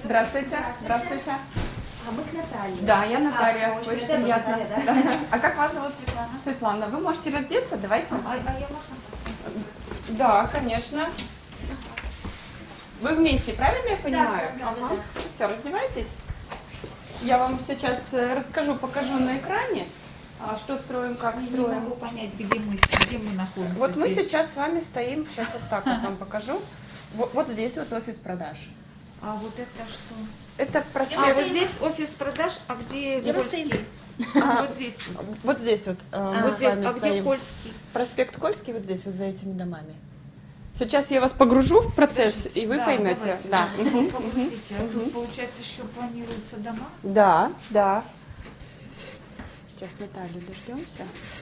Здравствуйте. Здравствуйте. А мы к Наталье. Да, я Наталья. Очень приятно. Наталья, да? А как вас зовут? Светлана. Светлана, вы можете раздеться? Давайте. А я можно? Да, конечно. Вы вместе, правильно я понимаю? Да, ага. Все, раздевайтесь. Я вам сейчас расскажу, покажу на экране, что строим, как строим. Не могу понять, где мы находимся. Вот мы сейчас с вами стоим, сейчас вот так вот вам покажу. Вот здесь вот офис продаж. А вот это что? Это А проспект. вот здесь офис продаж, а где Кольский? Вот здесь. Вот здесь вот мы с вами А где стоим. Кольский? Проспект Кольский вот здесь, вот за этими домами. Сейчас я вас погружу в процесс, и вы поймете. Давайте, Да. погрузите. Получается, еще планируются дома? Да, да. Сейчас Наталью дождемся.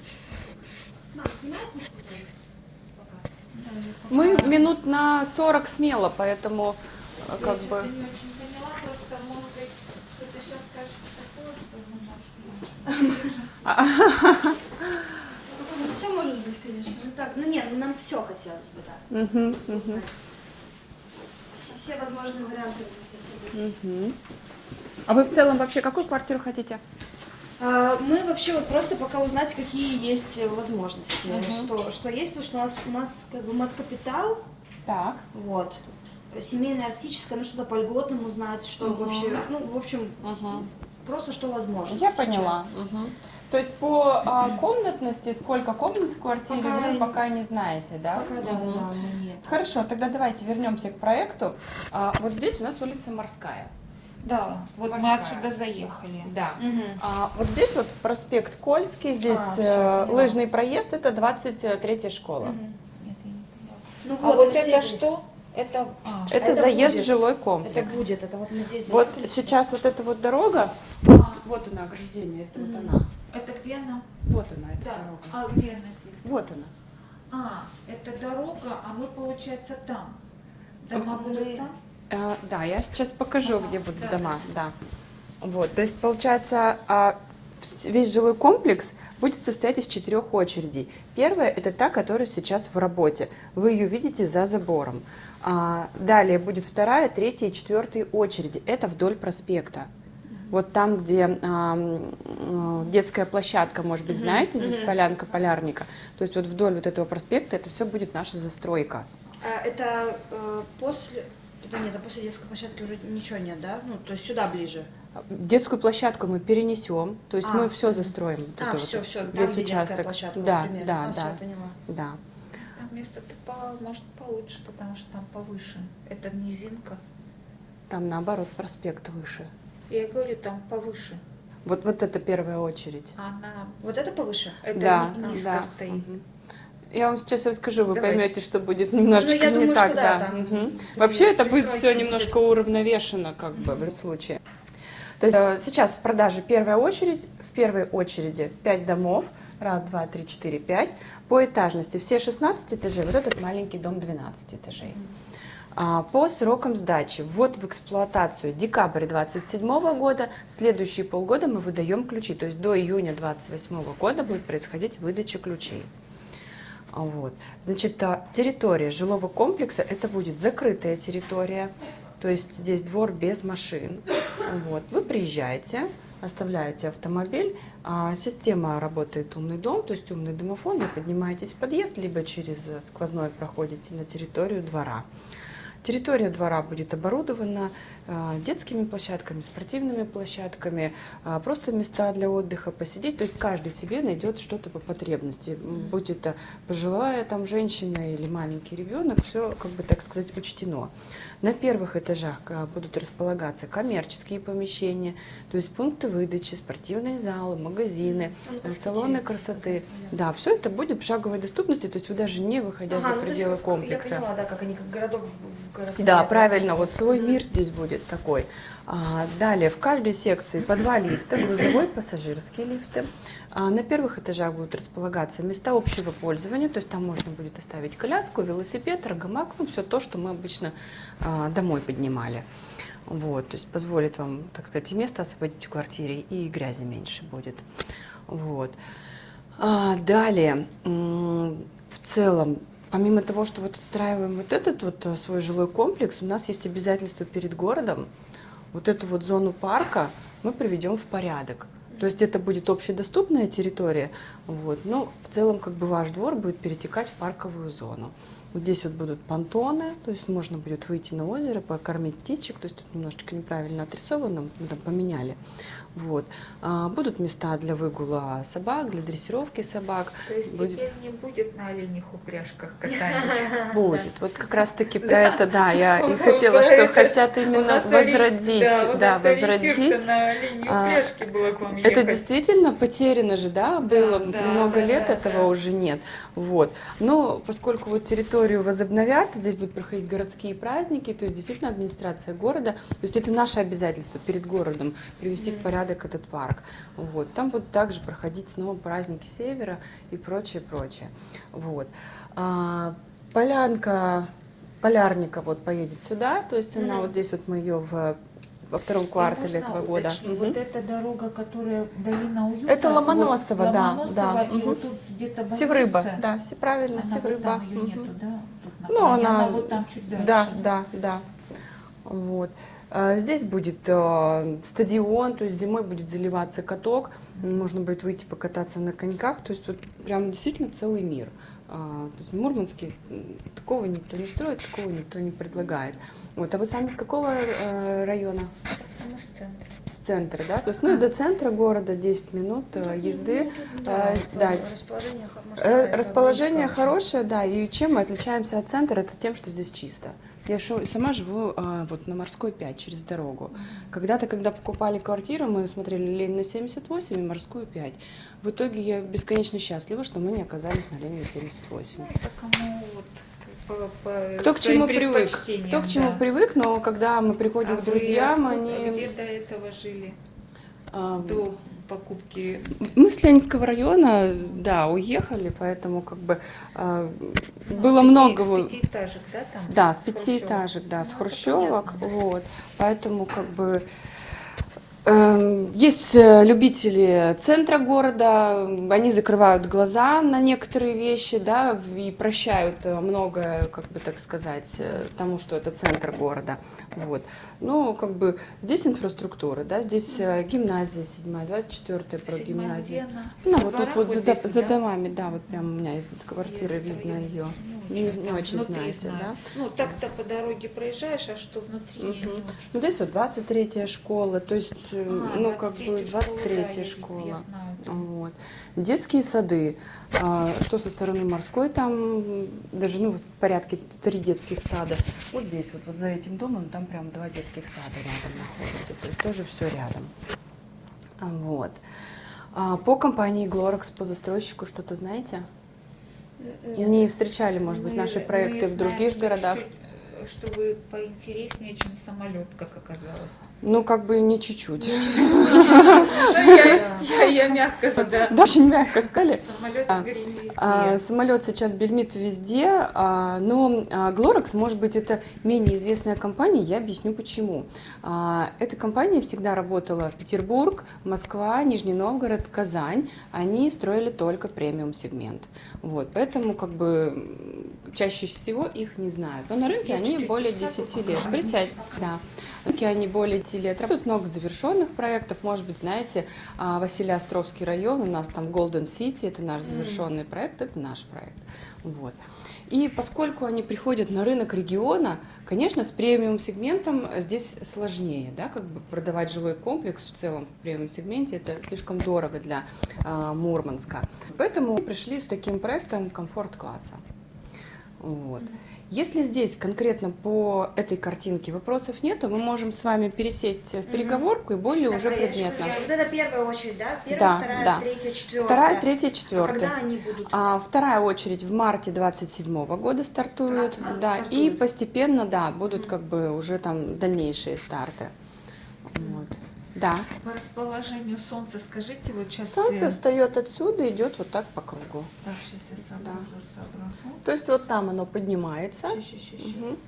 Мы минут на 40 смело, поэтому как бы... Я не очень поняла, просто, может быть, что-то сейчас скажешь такое, что Ну, все может быть, конечно. Ну так, ну нет, нам все хотелось бы, да. Мгм. Все возможные варианты развития событий. А вы в целом вообще какую квартиру хотите? Мы вообще вот просто пока узнать, какие есть возможности, что есть, потому что у нас как бы мат-капитал, Так. вот, семейное арктическое, ну что-то по льготам узнать, что вообще, ну в общем, просто что возможно. Я сейчас. поняла. То есть по комнатности, сколько комнат в квартире, вы пока не знаете, да? Пока да, нет. Хорошо, тогда давайте вернемся к проекту. Вот здесь у нас улица Морская. Да, вот мы Морская. отсюда заехали. Да. Вот здесь вот проспект Кольский, здесь всё, лыжный проезд, это 23-я школа. Нет, я не поняла. Ну А вот мы это здесь- что? Это... Это Это заезд в будет. жилой комплекс. Это будет, это вот мы здесь Вот заехали. сейчас вот эта вот дорога, вот она, ограждение, это вот она. Это где она? Вот она, эта Да. дорога. А где она здесь? Вот она. Это дорога, а мы, получается, там. Дома будут там? Да, я сейчас покажу, где будут да, дома. Да. Вот, то есть получается, весь жилой комплекс будет состоять из 4 очередей. Первая – это та, которая сейчас в работе. Вы ее видите за забором. Далее будет 2-я, 3-я и 4-я очереди. Это вдоль проспекта. Вот там, где детская площадка, может быть, знаете, здесь полянка Полярника. То есть вот вдоль вот этого проспекта это все будет наша застройка. Это после... Да нет, а после детской площадки уже ничего нет, да? Ну, то есть сюда ближе. Детскую площадку мы перенесем, то есть мы все застроим. Вот это все, вот, все, там весь где детская участок. площадка, Да, например. да, Всё, да, я поняла. да. Там место-то, может, получше, потому что там повыше. Это низинка. Там наоборот проспект выше. Я говорю, там повыше. Вот это первая очередь. Она... Вот это повыше? Это Да, низко да. стоит. Я вам сейчас расскажу, вы Давайте. поймете, что будет немножечко Ну, я не думаю, так. что да, там Вообще это будет пристройки все будет. немножко уравновешено, как бы, в любом случае. То есть сейчас в продаже первая очередь, в первой очереди 5 домов, 1, 2, 3, 4, 5, по этажности все 16 этажей, вот этот маленький дом 12 этажей. По срокам сдачи, ввод в эксплуатацию декабрь 2027 года, следующие полгода мы выдаем ключи, то есть до июня 2028 года будет происходить выдача ключей. Вот. Значит, территория жилого комплекса, это будет закрытая территория, то есть здесь двор без машин. Вот. Вы приезжаете, оставляете автомобиль, система работает умный дом, то есть умный домофон, вы поднимаетесь в подъезд, либо через сквозной проходите на территорию двора. Территория двора будет оборудована детскими площадками, спортивными площадками, просто места для отдыха, посидеть. То есть каждый себе найдет что-то по потребности. Будь это пожилая там женщина или маленький ребенок, все, как бы так сказать, учтено. На первых этажах будут располагаться коммерческие помещения, то есть пункты выдачи, спортивные залы, магазины, салоны красоты. Да, все это будет в шаговой доступности, то есть вы даже не выходя за пределы комплекса. Я поняла, да, как они как городок в городке. Да, правильно, вот свой мир здесь будет такой. Далее, в каждой секции по 2 лифта, грузовой, пассажирские лифты. На первых этажах будут располагаться места общего пользования, то есть там можно будет оставить коляску, велосипед, аргамак, ну все то, что мы обычно домой поднимали. Вот, то есть позволит вам, так сказать, и место освободить в квартире, и грязи меньше будет. Вот. Далее, в целом, помимо того, что вот отстраиваем вот этот вот свой жилой комплекс, у нас есть обязательства перед городом. вот эту вот зону парка мы приведем в порядок. То есть это будет общедоступная территория, вот, но в целом как бы ваш двор будет перетекать в парковую зону. Вот здесь вот будут понтоны, то есть можно будет выйти на озеро, покормить птичек, то есть тут немножечко неправильно отрисовано, мы там поменяли. Вот. Будут места для выгула собак, для дрессировки собак. То есть теперь не будет на оленях упряжках катания? Будет. Вот как раз-таки про это, да, я и хотела, что хотят именно возродить. Да, возродить. На оленей упряжке было к вам Это ехать. действительно потеряно же, да, было много лет, этого уже нет. Вот. Но поскольку вот территорию возобновят, здесь будут проходить городские праздники, то есть действительно администрация города, то есть это наше обязательство перед городом привести в порядок этот парк. Вот. Там будут также проходить снова праздники Севера и прочее, прочее. Вот. Полянка Полярника вот поедет сюда, то есть она вот здесь вот мы ее во втором квартале этого года. Вот эта дорога, которая долина уюта. Это Ломоносово, вот, да, Ломоносово, да. И вот тут где-то больница. Севрыба, да, правильно, Она Севрыба. Вот там ее нету, да? Тут на Ну, плане, она вот там чуть дальше. Да. Вот. Здесь будет стадион, то есть зимой будет заливаться каток, можно будет выйти покататься на коньках, то есть вот прям действительно целый мир. То есть в Мурманске такого никто не строит, такого никто не предлагает. Вот. А вы сами с какого района? Мы с центра. С центра, да? То есть, ну, до центра города 10 минут езды. Да. Расположение хорошее, да. И чем мы отличаемся от центра, это тем, что здесь чисто. Я сама живу вот на Морской 5, через дорогу. Когда-то, когда покупали квартиру, мы смотрели Ленина 78 и Морскую 5. В итоге я бесконечно счастлива, что мы не оказались на Ленина 78. Это кому вот Кто к чему привык? предпочтениям, Кто к чему да. привык, но когда мы приходим А к друзьям, вы они... где до этого жили? а, До покупки? Мы с Ленинского района, да, уехали, поэтому как бы было много... С пятиэтажек, да, там? Да, с С пятиэтажек, да, с Ну, это хрущевок, понятно. вот, поэтому как бы есть любители центра города, они закрывают глаза на некоторые вещи, да, и прощают многое, как бы так сказать, тому, что это центр города, вот. Но как бы здесь инфраструктура, да, здесь гимназия 7-я, 24-я прогимназия. Ну, вот тут вот за домами, да, вот прям у меня из квартиры видно ее. Не очень знаете, да? Ну, так-то по дороге проезжаешь, а что внутри я не очень. Ну, здесь вот 23-я школа, то есть, ну, как бы 23-я я школа. знаю. Вот. Детские сады, что со стороны Морской, там даже, ну, в порядке 3 детских сада. Вот здесь, вот за этим домом, там прям 2 детских сада рядом находятся, то есть тоже все рядом. Вот. По компании Glorex, по застройщику, что-то знаете? Не встречали, может быть, наши проекты в других городах? Что вы поинтереснее, чем самолет, как оказалось. Ну, как бы не чуть-чуть. Я мягко сказала. Да, очень мягко сказали. Самолет говорим везде. Самолет сейчас бельмит везде, но Glorex, может быть, это менее известная компания, я объясню почему. Эта компания всегда работала в Петербург, Москва, Нижний Новгород, Казань. Они строили только премиум-сегмент. Вот, поэтому как бы чаще всего их не знают. Но на рынке они более 10 лет. Присядь, да. На рынке они более 10 лет. Работают много завершенных проектов. Может быть, знаете, Василий-Островский район, у нас там Golden City, это наш завершенный проект, это наш проект. Вот. И поскольку они приходят на рынок региона, конечно, с премиум-сегментом здесь сложнее, да, как бы продавать жилой комплекс в целом в премиум-сегменте, это слишком дорого для Мурманска. Поэтому мы пришли с таким проектом комфорт-класса. Вот. Если здесь конкретно по этой картинке вопросов нету, мы можем с вами пересесть в переговорку и более уже предметно. Вот это первая очередь, да? Первая, Да, вторая, да. третья, четвертая. Вторая, третья, А четвертая. когда они будут? Вторая очередь в марте 27 года стартует, да, и постепенно, да, будут как бы уже там дальнейшие старты. Вот. Да. По расположению солнца скажите, вот сейчас... Солнце встает отсюда, идет вот так по кругу. Так, сейчас я соображу. То есть вот там оно поднимается. Щас. Мгм.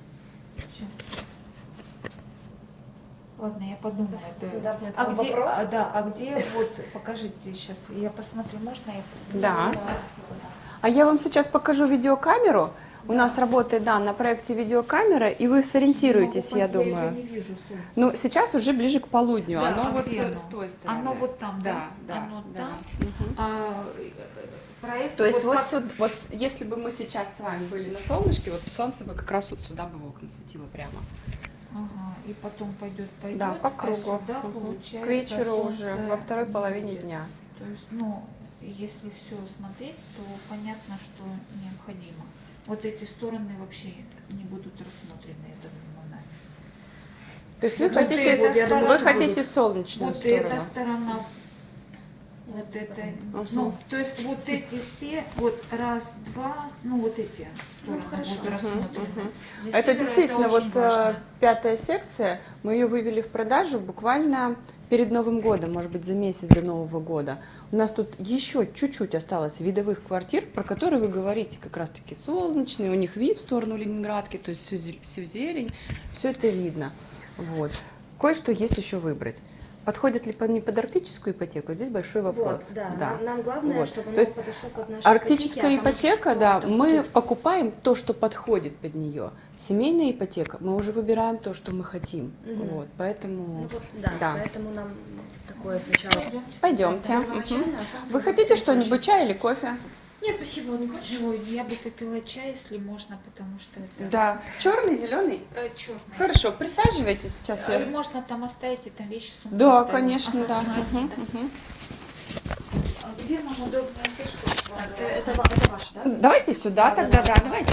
Ладно, я подумаю. Стандартный А такой где, вопрос. а где, вот, покажите сейчас, я посмотрю, можно я посмотрю? Да. А я вам сейчас покажу видеокамеру. У нас работает, да, на проекте видеокамера, и вы сориентируетесь, я Я думаю. не вижу солнце. Ну, сейчас уже ближе к полудню, Да, оно вот где оно? с той стороны. Оно вот там, да? Да, Оно да. там. Мгм. Проект То есть вот, как- сюда, вот если бы мы сейчас с вами были на солнышке, вот солнце бы как раз вот сюда бы в окна светило прямо. Ага, и потом пойдет, Да, по кругу. А сюда, Мгм. получается, К вечеру уже, солнце во второй не половине будет. дня. То есть, ну, если все смотреть, то понятно, что необходимо. Вот эти стороны вообще не будут рассмотрены, я так думаю, нами. То есть вы Вот хотите, эта вы сторона- хотите солнечную Вот сторону? эта сторона, вот это, Мгм. ну, то есть вот эти все, вот раз, два, ну вот эти стороны хорошо. будут рассмотрены. Мгм. Для Это севера действительно очень вот важно. 5-я секция, мы ее вывели в продажу буквально перед Новым годом, может быть, за месяц до Нового года. У нас тут еще чуть-чуть осталось видовых квартир, про которые вы говорите, как раз-таки солнечные, у них вид в сторону Ленинградки, то есть всю зелень, все это видно. Вот. Кое-что есть еще выбрать. Подходит ли не под арктическую ипотеку? Здесь большой вопрос. Вот, да. Нам главное, Вот. чтобы То оно есть подошло под наши арктическая ипотеки, а там ипотека, что да, это мы будет. покупаем то, что подходит под нее. Семейная ипотека, мы уже выбираем то, что мы хотим. Мгм. Вот, поэтому, Ну, вот, да, да. поэтому нам такое сначала. Пойдемте. Первоначально, Мгм. а сам Вы себе хотите включишь. что-нибудь, чай или кофе? Нет, спасибо, не хочешь? Ой, я бы попила чай, если можно, потому что это Да. Черный, зеленый? черный. Хорошо, присаживайтесь сейчас. Я... Можно там оставить и там вещи сумку Да, оставить. конечно, да. Ага, Мгм, да. мгм. А где нам удобнее сесть, чтобы Это ваше, да? Давайте сюда тогда, да, давайте.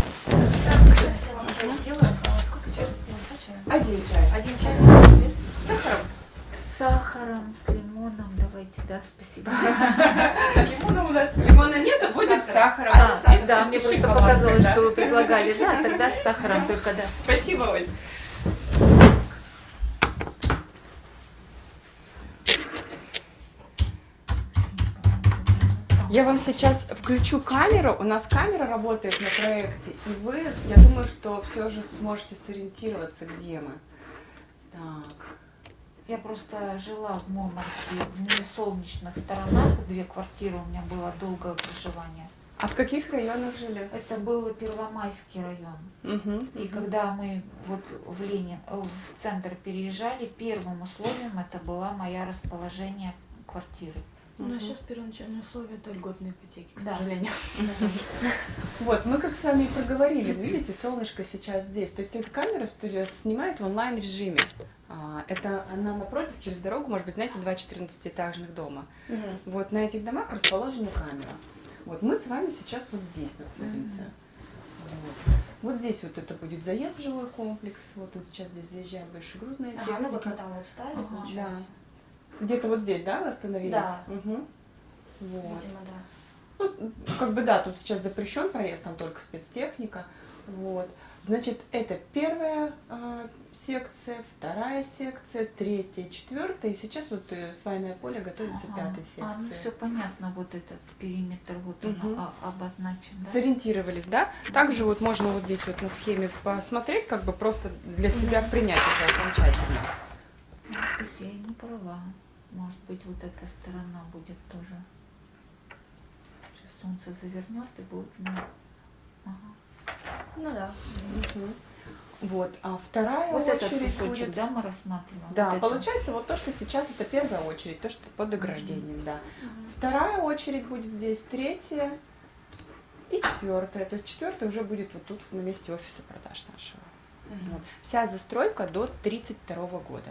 Сделаем. Сколько чая сделать? Два чая? Один чай. Один чай с сахаром. С сахаром, с лимоном, давайте, да, спасибо. Лимона у нас лимона нет, а будет с сахаром. Да, мне просто показалось, что вы предлагали. Да, тогда с сахаром только, да. Спасибо, Оль. Я вам сейчас включу камеру. У нас камера работает на проекте, и вы, я думаю, что все же сможете сориентироваться, где мы. Так. Я просто жила в Мурманске, в несолнечных сторонах, 2 квартиры у меня было долгое проживание. А в каких районах жили? Это был Первомайский район. Угу. И когда мы вот в центр переезжали, первым условием это было мое расположение квартиры. Ну, а сейчас первоначальное условие это льготные ипотеки, к Да. сожалению. Вот, мы как с вами и проговорили, видите, солнышко сейчас здесь. То есть эта камера снимает в онлайн-режиме. Это она напротив, через дорогу, может быть, знаете, 2 14-этажных дома. Вот на этих домах расположена камера. Вот мы с вами сейчас вот здесь находимся. Вот здесь вот это будет заезд в жилой комплекс. Вот он сейчас здесь заезжает большегрузная Ага, ну вот мы техника. там вот стали, Ага, получается. Где-то вот здесь, да, вы остановились? Да. Угу. Вот. Видимо, да. Ну, как бы да, тут сейчас запрещен проезд, там только спецтехника. Вот. Значит, это первая секция, вторая секция, третья, четвертая. И сейчас вот свайное поле готовится Ага. пятой Ну секции. все понятно, вот этот периметр, вот Мгм. он обозначен, да? Сориентировались, да? Также вот можно вот здесь вот на схеме посмотреть, как бы просто для себя принять уже окончательно. Может быть, я и не права. Может быть, вот эта сторона будет тоже. Сейчас солнце завернет и будет. Ну, ага. Ну да. Мгм. Вот, а вторая Вот этот очередь кусочек, будет... да, мы рассматриваем. Да, Вот это. получается вот то, что сейчас это первая очередь, то, что под ограждением, да. Вторая очередь будет здесь, третья и четвертая. То есть четвертая уже будет вот тут на месте офиса продаж нашего. Вот. Вся застройка до 32 года.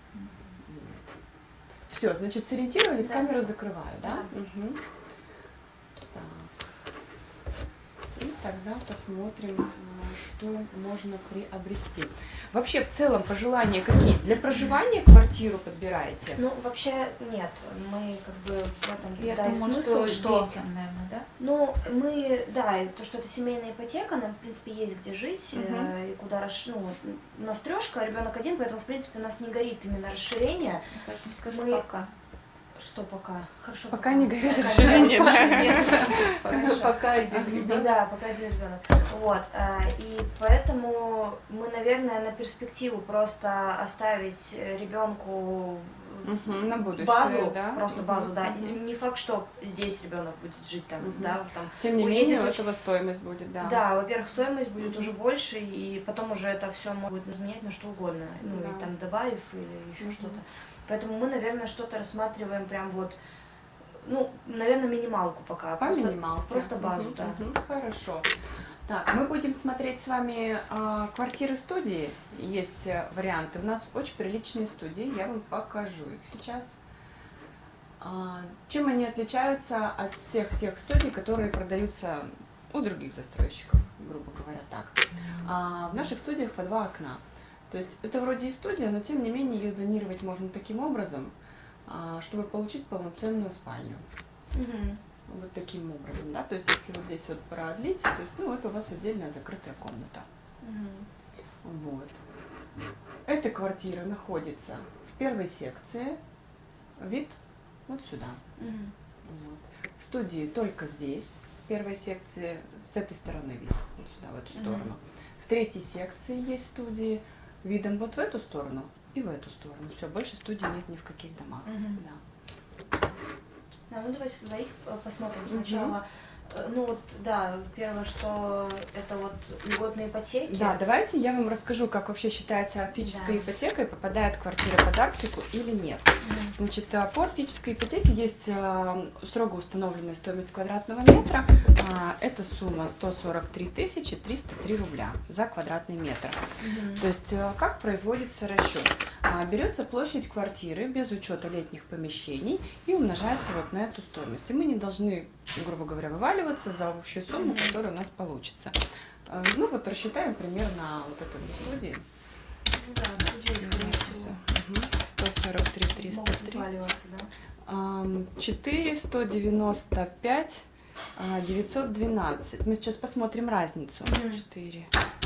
Все, значит, сориентировались, Да. камеру закрываю, да? Да. Мгм. Так. И тогда посмотрим, что можно приобрести. Вообще, в целом, пожелания какие? Для проживания квартиру подбираете? Ну, вообще нет. Мы как бы в этом Я да, и думаю, смысл, что детям, наверное, да? Ну, мы, да, и то, что это семейная ипотека, нам, в принципе, есть где жить и куда расширить. Ну, вот у нас трешка, ребенок один, поэтому, в принципе, у нас не горит именно расширение. Даже не скажу Мы- пока. Что пока? Хорошо. Пока не горит Пока расширение, нет. да? Нет. Хорошо. Пока один ребенок. Да, пока один ребенок. Вот. И поэтому мы, наверное, на перспективу просто оставить ребенку На будущее, базу, да? просто базу, да. Мгм. Не факт, что здесь ребенок будет жить там, Мгм. да, там. Тем не уедет менее, у очень- этого стоимость будет, да. Да, во-первых, стоимость будет Мгм. уже больше, и потом уже это все будет изменять на что угодно, ну Да. и там добавив или еще Мгм. что-то. Поэтому мы, наверное, что-то рассматриваем прям вот, ну, наверное, минималку пока. По Просто, минималке. просто базу, да. Хорошо. Так, мы будем смотреть с вами квартиры-студии. Есть варианты. У нас очень приличные студии. Я вам покажу их сейчас. Чем они отличаются от всех тех студий, которые продаются у других застройщиков, грубо говоря, так. В наших студиях по 2 окна. То есть это вроде и студия, но тем не менее ее зонировать можно таким образом, чтобы получить полноценную спальню. Мгм. Вот таким образом, да, то есть если вот здесь вот продлить, то есть, ну, это у вас отдельная закрытая комната. Мгм. Вот. Эта квартира находится в первой секции, вид вот сюда. Мгм. Вот. Студии только здесь, в первой секции, с этой стороны вид, вот сюда, в эту сторону. В третьей секции есть студии, видом вот в эту сторону и в эту сторону. Все, больше студий нет ни в каких домах. Мгм. Да. Да, ну давайте двоих посмотрим Мгм. сначала. Ну вот, да, первое, что это вот льготные ипотеки. Да, давайте я вам расскажу, как вообще считается арктическая Да. ипотека и попадает квартира под Арктику или нет. Мгм. Значит, по арктической ипотеке есть строго установленная стоимость квадратного метра. Это сумма 143 303 рубля за квадратный метр. Мгм. То есть как производится расчет? Берется площадь квартиры без учета летних помещений и умножается вот на эту стоимость. И мы не должны, грубо говоря, вываливаться за общую сумму, которая у нас получится. Ну вот рассчитаем примерно вот этой вот студии. Ну да, здесь, скорее всего, 143 могут 303. вываливаться, да? 4, 195, 912. Мы сейчас посмотрим разницу. Мгм. 4,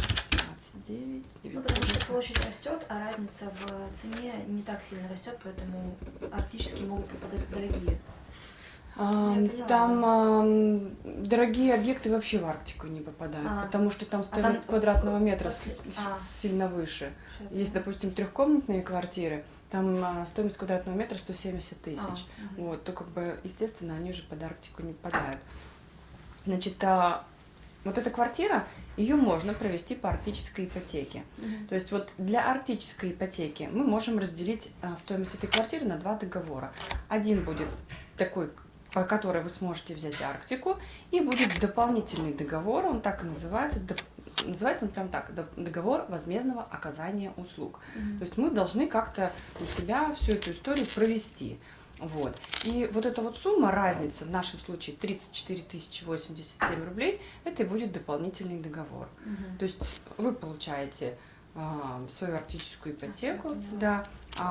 29, Ну, потому что 912. площадь растет, а разница в цене не так сильно растет, поэтому арктические могут попадать дорогие. Я поняла. Там дорогие объекты вообще в Арктику не попадают, потому что там стоимость там квадратного метра после- сильно выше. Всё, Есть, допустим, трехкомнатные квартиры, там стоимость квадратного метра 170 тысяч. мгм. Вот, то как бы, естественно, они уже под Арктику не попадают. Значит, вот эта квартира, ее можно провести по арктической ипотеке. Мгм. То есть вот для арктической ипотеки мы можем разделить стоимость этой квартиры на 2 договора. Один будет такой, по которой вы сможете взять Арктику, и будет дополнительный договор, он так и называется, называется он прям так, договор возмездного оказания услуг. Мгм. То есть мы должны как-то у себя всю эту историю провести. Вот. И вот эта вот сумма, разница, в нашем случае 34 087 рублей, это и будет дополнительный договор. Мгм. То есть вы получаете свою арктическую ипотеку, Поняла. да.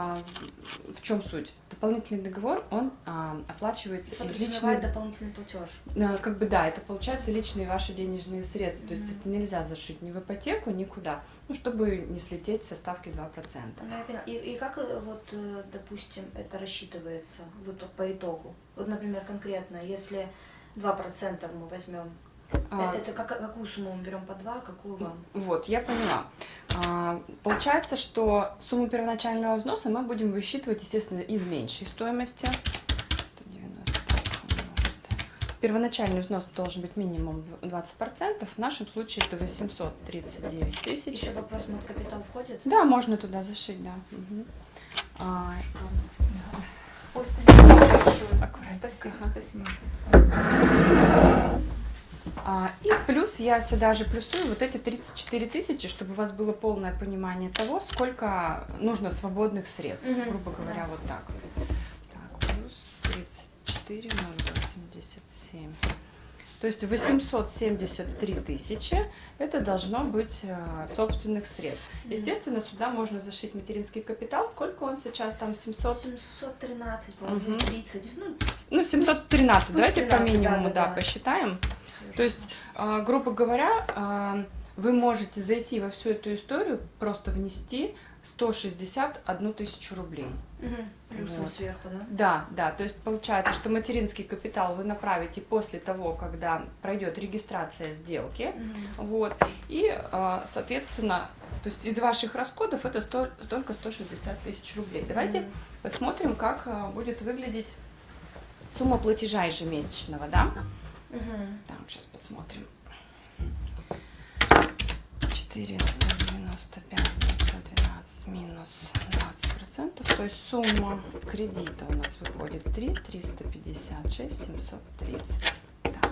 В чем суть? Дополнительный договор, он оплачивается из Подразумевает личных, дополнительный платеж. как бы да, это получается личные ваши денежные средства, то есть Мгм. это нельзя зашить ни в ипотеку, никуда, ну, чтобы не слететь со ставки 2%. Ну, я поняла. И как, вот, допустим, это рассчитывается по итогу? Вот, например, конкретно, если 2% мы возьмем, это какую сумму мы берем по 2, какую вам? Вот, я поняла. Получается, что сумму первоначального взноса мы будем высчитывать, естественно, из меньшей стоимости. 190 умножить. Первоначальный взнос должен быть минимум 20%. В нашем случае это 839 тысяч. Еще вопрос, мат капитал входит? Да, можно туда зашить, да. Мгм. Ой, спасибо большое. Аккуратненько. Спасибо, Ага. спасибо. И плюс я сюда же плюсую вот эти 34 тысячи, чтобы у вас было полное понимание того, сколько нужно свободных средств, Мгм. грубо говоря, Да. вот так. Так, плюс 34, 0,87. То есть 873 тысячи это должно быть собственных средств. Естественно, сюда можно зашить материнский капитал. Сколько он сейчас там? 713, по-моему, Мгм. 230. Ну, 713, Пусть давайте по 13, минимуму, да. посчитаем. То есть, грубо говоря, вы можете зайти во всю эту историю, просто внести 161 тысячу рублей. Мгм. Плюсом Вот. сверху, да? Да, да, то есть получается, что материнский капитал вы направите после того, когда пройдет регистрация сделки, Мгм. вот, и, соответственно, То есть из ваших расходов это только 160 тысяч рублей. Давайте посмотрим, как будет выглядеть сумма платежа ежемесячного, да? Так, сейчас посмотрим. 495 912 минус 20%, то есть сумма кредита у нас выходит 3 356 730. Так.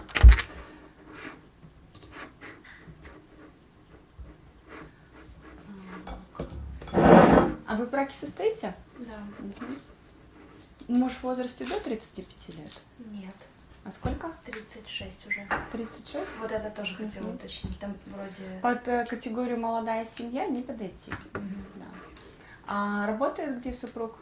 А вы в браке состоите? Да. Муж в возрасте до 35 лет? Нет. А сколько? 36 уже. 36? Вот это тоже хотела уточнить. Там вроде... Под категорию молодая семья не подойти. Да. А работает где супруг?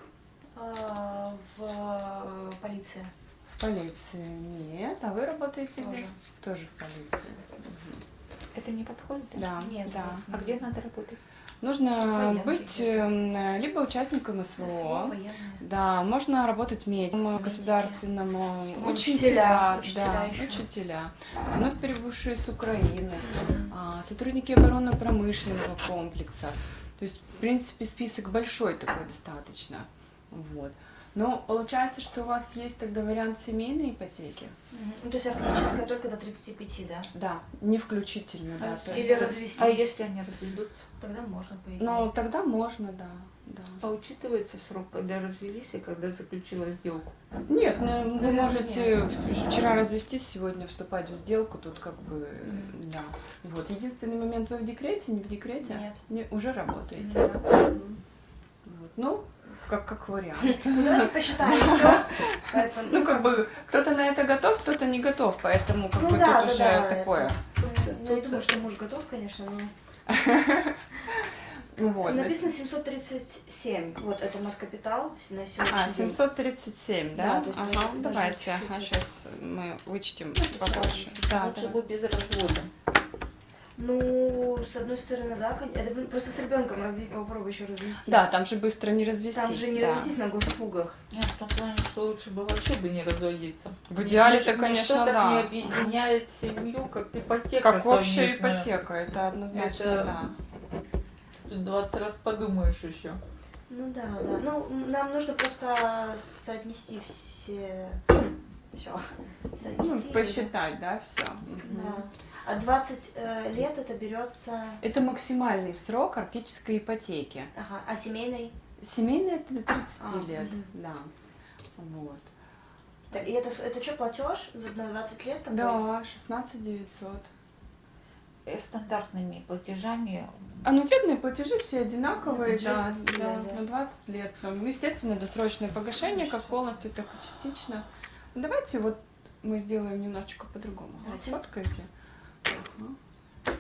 В полиции. В полиции нет. А вы работаете Тоже. где? Тоже в полиции. Это не подходит? Да, Нет, да. здесь А где надо работать? Нужно Военный быть либо участником СВО, СВО, военные. да, можно работать медиком, государственным, Учителя, да, еще. учителя, вновь прибывшие с Украины, сотрудники оборонно-промышленного комплекса. То есть, в принципе, список большой такой достаточно. Вот. Но получается, что у вас есть тогда вариант семейной ипотеки? Ну, то есть арктическая только до 35, да? Да, не включительно, да. То Или есть, развестись. А если они разведутся? Тогда можно, по идее. ну, тогда можно, да. Да. А учитывается срок, когда развелись и когда заключила сделку? Нет, ну, вы Наверное, можете вчера развестись, сегодня вступать в сделку, тут как бы, да. Вот, единственный момент, вы в декрете, не в декрете? Нет. Уже работаете, Да. да? Вот. Ну, как вариант. Ну, давайте посчитаем все. Ну, как бы, кто-то на это готов, кто-то не готов, поэтому как Ну бы да, тут да, уже да, такое. Я не думаю, что муж готов, конечно, но... Вот. Написано 737. Вот это мат-капитал на А, сегодняшний день. 737, да? Да, то есть Ага, даже давайте, чуть-чуть это. сейчас мы вычтем Ну, побольше. Да, Лучше да. бы без развода. Ну, с одной стороны, да, это просто с ребенком попробуй еще развестись. Да, там же быстро не развестись. Там же не да. развестись на госуслугах. Нет, в том плане, что лучше бы вообще бы не разводиться. В идеале-то, Ничто конечно, так да. не объединяет семью, как ипотека Как общая совместная. ипотека, это однозначно, Это- да. Тут 20 раз подумаешь еще. Ну да, да. Ну, нам нужно просто соотнести все... Все. Ну, посчитать, да, все. Да. А 20 лет это берется... Это максимальный срок арктической ипотеки. Ага. А семейный? Семейный это до 30 лет, мгм. да. Вот. Так, и это что, платеж за на 20 лет? Такой? Да, 16 900. Стандартными платежами. Аннуитетные платежи все одинаковые, На да, 20 лет, да, да. на 20 лет. Там, естественно, досрочное погашение, как полностью, так и частично. Давайте вот мы сделаем немножечко по-другому. Давайте. Фоткайте. Ага.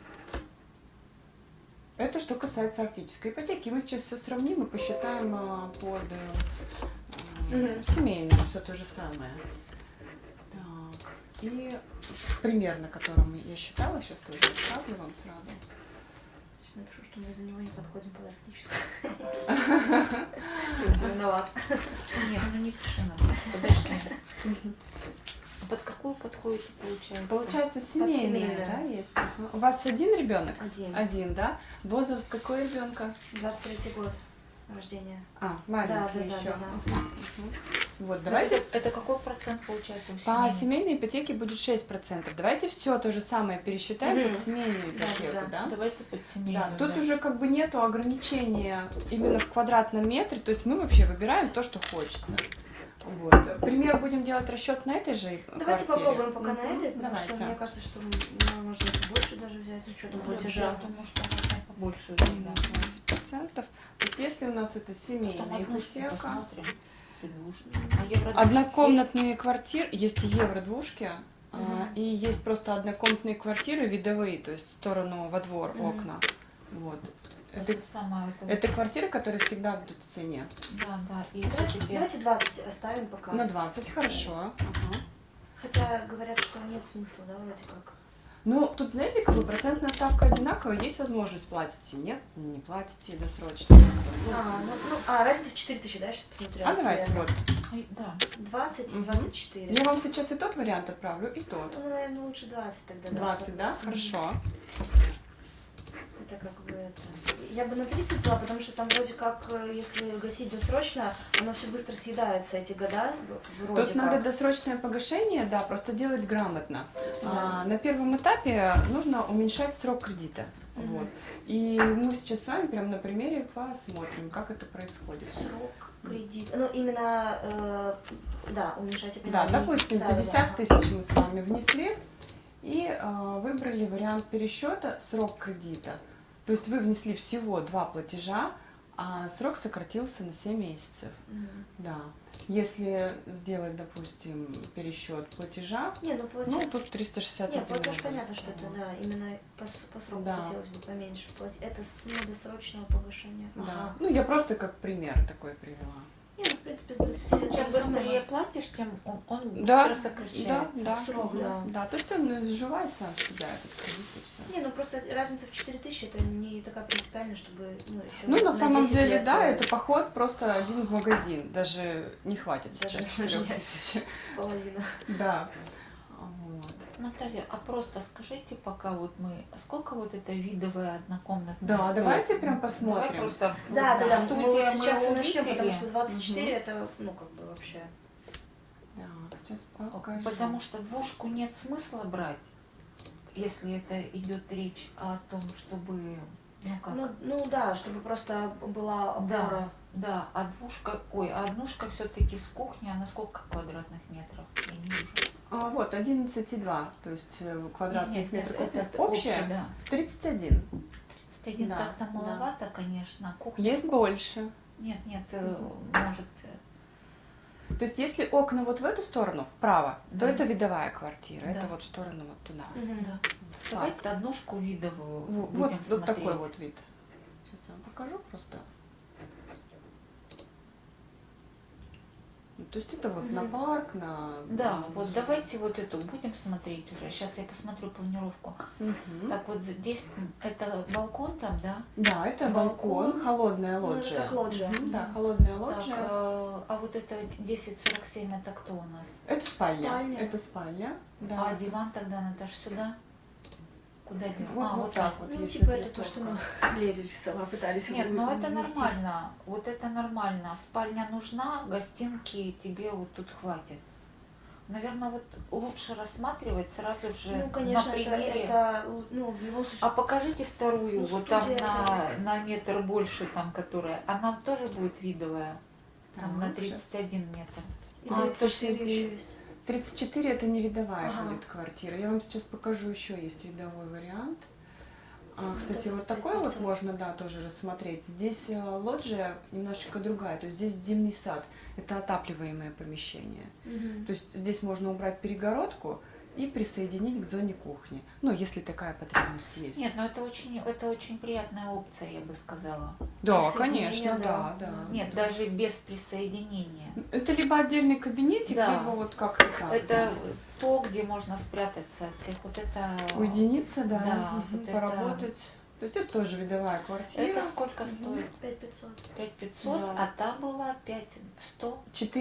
Это что касается арктической ипотеки. Мы сейчас все сравним и посчитаем под семейную, все то же самое. Так. И пример, на котором я считала, сейчас тоже отправлю вам сразу. Сейчас напишу, что мы за него не подходим под арктическую. Виноват. Нет, ну не пиши нам. Подожди. Под какую подходите, получается? Получается, семейная, семейная. да, есть? Ага. У вас один ребенок? Один. Один, да? Возраст какой ребенка? 23-й год рождения. А, маленький Да, да, еще. да, да. Мгм. Вот, давайте Это какой процент получается у по семейной? семейной ипотеке будет 6%. Давайте все то же самое пересчитаем Мгм. под семейную Да, ипотеку, да. да? Давайте под Да, семейную. тут уже как бы нету ограничения именно в квадратном метре, то есть мы вообще выбираем то, что хочется. Вот. Пример будем делать расчет на этой же Давайте квартире. попробуем пока на Мгм. этой, потому Давайте. что мне кажется, что можно больше даже взять с учетом платежа. Потому что можно побольше. Да, Да. 20%. То есть если у нас это семейная Потом однушки ипотека, посмотрим. И двушки. А евро однокомнатные квартиры, есть и евро-двушки, Мгм. и есть просто однокомнатные квартиры видовые, то есть в сторону во двор Мгм. окна. Вот. Это самое. Это квартиры, которые всегда будут в цене. Да, да. И Давайте, все-таки. давайте 20 оставим пока. На 20, хорошо. Ага. Хотя говорят, что нет смысла, да, вроде как. Ну, тут, знаете, как бы процентная ставка одинаковая, есть возможность платите. Нет, не платите досрочно. Разница в 4000, да, сейчас посмотрела. А давайте вот. Да. 20 и Мгм. 24. Я вам сейчас и тот вариант отправлю, и тот. Ну, наверное, лучше 20 тогда. да, 20, чтобы- да? Мгм. Хорошо. это как бы это... Я бы на 30 взяла, потому что там вроде как, если гасить досрочно, оно все быстро съедается, эти года, вроде Тут как. надо досрочное погашение, да, просто делать грамотно. Да. На первом этапе нужно уменьшать срок кредита. Мгм. Вот. И мы сейчас с вами прямо на примере посмотрим, как это происходит. Срок кредита. Ну, именно, да, уменьшать Да, определенно. допустим, Да, да, 50 да. тысяч мы с вами внесли и выбрали вариант пересчета срок кредита. То есть вы внесли всего 2 платежа, а срок сократился на 7 месяцев. Мгм. Да. Если сделать, допустим, пересчет платежа, Не, ну платеж... ну тут 360 Нет, платеж рублей. понятно, что это, да, именно по сроку Да. хотелось бы поменьше платить. Это сумма досрочного погашения. Да. Ага. Ну я просто как пример такой привела. Не, ну, в принципе, с 20 лет Чем же самое быстрее платишь, тем он Да, быстро сокращается. да, срок, да. Да, то есть он сживает сам себя, этот кредит, и все. Не, ну просто разница в 4000 это не такая принципиальная, чтобы, ну, еще Ну, на самом 10 деле, лет, да, это поход просто один в магазин. Даже не хватит Даже сейчас не 4000. половина. Да. Вот. Наталья, а просто скажите, пока вот мы, сколько вот это видовая однокомнатная Да, стоит? давайте прям посмотрим. Давай просто Да, да, да, студия мы вот мы сейчас и начнем, увидели, потому что 24 это, ну, как бы вообще... Так, сейчас покажу. потому что двушку нет смысла брать, если это идет речь о том, чтобы, ну как, Ну да, чтобы просто была опора. да, а двушка, а однушка все-таки с кухней, она сколько квадратных метров? Я не вижу. Вот, 11,2, то есть квадратных метров. это Общая общий, да. 31. 31 Да, так-то да. маловато, конечно. Кухня. Есть больше. Нет, может. То есть если окна вот в эту сторону, вправо, то Да. это видовая квартира. Да. Это вот в сторону вот туда. Мгм. Да. Так. Давайте однушку видовую Вот, будем вот смотреть. такой вот вид. Сейчас я вам покажу просто. Ну, то есть это вот на Мгм. парк, на... Да, вот давайте вот эту будем смотреть уже. Сейчас я посмотрю планировку. Мгм. Так, вот здесь это балкон там, да? Да, это балкон, Балкон. холодная Ну, это лоджия. как лоджия. Мгм, да, холодная Так, лоджия. а вот это 1047 это кто у нас? Это спальня. спальня. Это спальня. Да. А диван тогда, Наташ, сюда? Куда диван? Вот, А, вот так вот. Ну, есть типа вот это то, что рисовка. мы Лере рисовала, пытались Нет, ну это уместить. нормально. Вот это нормально. Спальня нужна, гостинки тебе вот тут хватит. Наверное, вот лучше рассматривать сразу же Ну, конечно, на примере. ну, в любом случае... А покажите вторую, Ну, вот там студия на метр больше, там, которая. Она тоже будет видовая, там на Так, 31 метр. И А, 34 слушайте, еще есть. 34 это не видовая Ага. будет квартира. Я вам сейчас покажу, еще есть видовой вариант. Кстати, это вот такой вот 500. можно, да, тоже рассмотреть. Здесь лоджия немножечко другая, то есть здесь зимний сад, это отапливаемое помещение. Мгм. То есть здесь можно убрать перегородку и присоединить к зоне кухни. Ну, если такая потребность есть. Нет, ну это очень приятная опция, я бы сказала. да, присоединение, конечно, да. да. Нет, даже без присоединения. Это либо отдельный кабинетик, Да. либо вот как-то так. Это то, где можно спрятаться от всех. Вот это... Уединиться, да, Да, мгм, вот это- поработать. То есть это тоже видовая квартира. Это сколько стоит? 5500. 5500, Да. а та была 5100.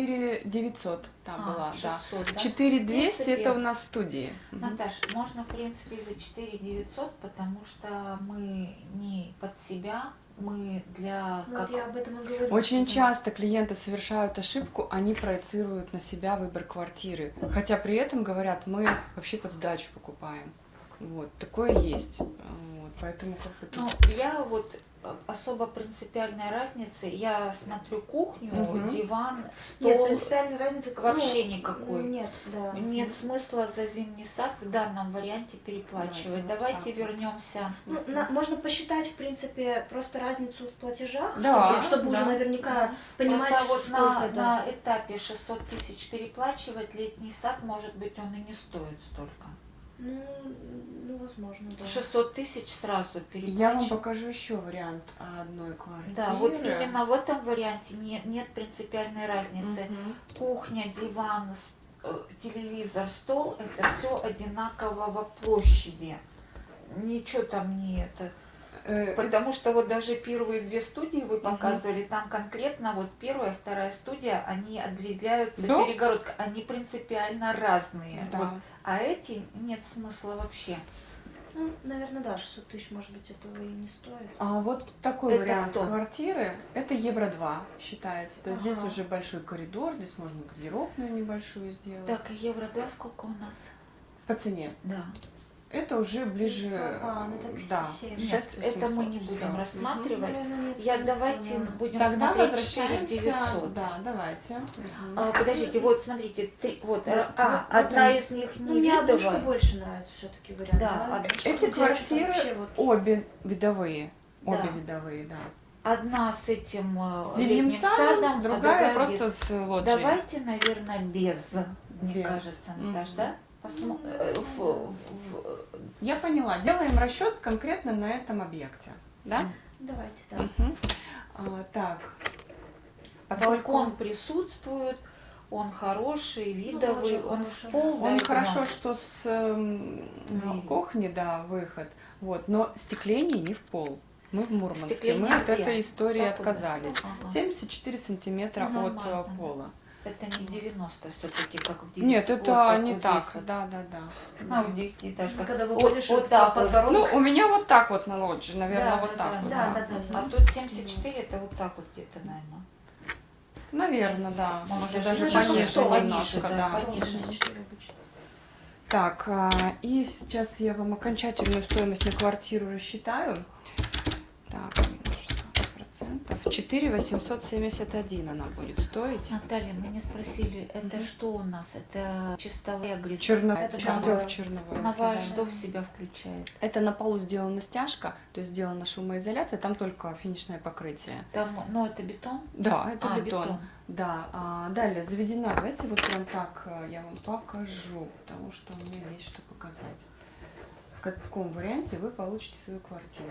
4900 там была, да. 600, да? 4200 В принципе, это у нас в студии. Мгм. Наташ, можно, в принципе, и за 4900, потому что мы не под себя, мы для... Ну, вот как... я об этом и говорю. Очень что- часто клиенты совершают ошибку, они проецируют на себя выбор квартиры, хотя при этом говорят, мы вообще под сдачу покупаем. Вот, такое есть. Вот, поэтому как бы тут... Ну, я вот особо принципиальной разницы, я смотрю кухню, Мгм. диван, Нет, стол, принципиальной разницы вообще никакой. Нет, да. Нет смысла за зимний сад в данном варианте переплачивать. Давайте вот Давайте так вот. вернемся. Ну, можно посчитать, в принципе, просто разницу в платежах, Да, чтобы уже да. наверняка понимать, Просто вот сколько это. на этапе 600 тысяч переплачивать летний сад, может быть, он и не стоит столько. Ну, возможно, да. 600 тысяч сразу Я вам переплачивать. покажу еще вариант одной квартиры. Да, вот именно в этом варианте нет принципиальной разницы. Мгм. Кухня, диван, телевизор, стол, это все одинаково в площади. Ничего там не это. Потому что вот даже первые две студии вы показывали, там конкретно вот первая, вторая студия, они отделяются Да? перегородкой, они принципиально разные. Да. Вот. А эти нет смысла вообще. Ну, наверное, да, 600 тысяч, может быть, этого и не стоит. А вот такой Это вариант кто? квартиры, это евро 2 считается. То есть здесь Ага. уже большой коридор, здесь можно гардеробную небольшую сделать. Так, евро 2 сколько у нас? По цене. Да. Это уже ближе, Ну так да, 7. Нет, 6 это мы 800, не будем всё. рассматривать. Наверное, нет Я смысла, давайте да. будем Тогда смотреть возвращаемся. 4900. Да, давайте. Мгм. Подождите, вот смотрите, вот, Вот, одна вот из них Ну, мне однушка невидовая. больше нравится все-таки вариант. Да, Эти Студия, квартиры что-то вообще вот- обе видовые. Обе Да. видовые, да. Одна с этим С зимним летним садом, садом, другая а просто без. с лоджией. Давайте, наверное, без, мне Без. кажется, Наташ, Мгм. да? Я поняла. Делаем расчет конкретно на этом объекте. Да? Давайте, да. Мгм. Так. Балкон присутствует, он хороший, видовый, очень он хороший. в пол. Он да, хорошо, дно. что с Двери. кухни, да, выход. Вот, но стекление не в пол. Мы в Мурманске. Стекление Мы от где? этой истории Так вот, да. отказались. Ага. 74 сантиметра Ну, от нормально, да. пола. Это не 90 все-таки, как в 9. Нет, это как не вот так. здесь вот. Да, да, да. А, в 9-этажках. Когда Вот, выходишь, вот вот так под вот. подбородок. Ну, у меня вот так вот на лоджии, наверное, Да, вот да, так да, вот. да, да. да, да. А тут 74, это вот так вот где-то, наверное. Наверное, да. Может, Может, даже даже пониже, пониже пониже, немножко, да, да. пониже. Так, и сейчас я вам окончательную стоимость на квартиру рассчитаю. Так, минус 16%. 4871 она будет стоить. Наталья, мы не спросили, это что у нас? Это чистовая грязь? Черновая, Это черновая, черновая. Черновая да. что в себя включает? Это на полу сделана стяжка, то есть сделана шумоизоляция, там только финишное покрытие. Там, ну, это бетон? Да, это А, бетон. Да, далее заведена, давайте вот прям так я вам покажу, потому что у меня есть что показать. В каком варианте вы получите свою квартиру.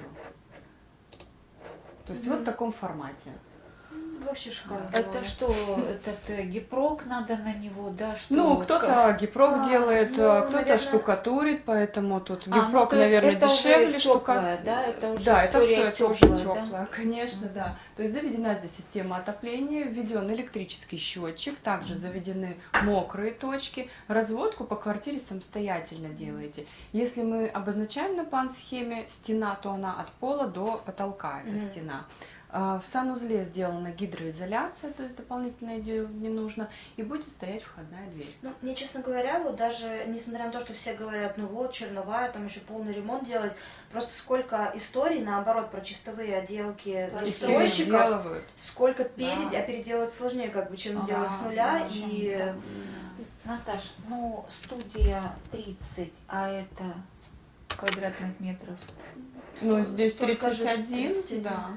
То есть вот в таком формате. Вообще шикарно. Это что, этот гипрок надо на него, да? Что, Ну, кто-то гипрок делает, ну, кто-то наверное- штукатурит, поэтому тут ну, гипрок, то есть наверное, это уже дешевле тёплое, да? Это уже Да, это история все тоже тёплая, да? теплое, конечно, да. То есть заведена здесь система отопления, введен электрический счетчик, также заведены мокрые точки. Разводку по квартире самостоятельно делаете. Если мы обозначаем на план-схеме стена, то она от пола до потолка, эта стена. В санузле сделана гидроизоляция, то есть дополнительное делать не нужно, и будет стоять входная дверь. Ну, мне, честно говоря, вот даже, несмотря на то, что все говорят, ну вот, черновая, там еще полный ремонт делать, просто сколько историй, наоборот, про чистовые отделки И застройщиков, переделывают. сколько Да. а переделать сложнее, как бы, чем Ага, делать с нуля, да, и... да. Наташ, ну, студия 30, а это квадратных метров? Ну, здесь Столько же, 31, 31. да.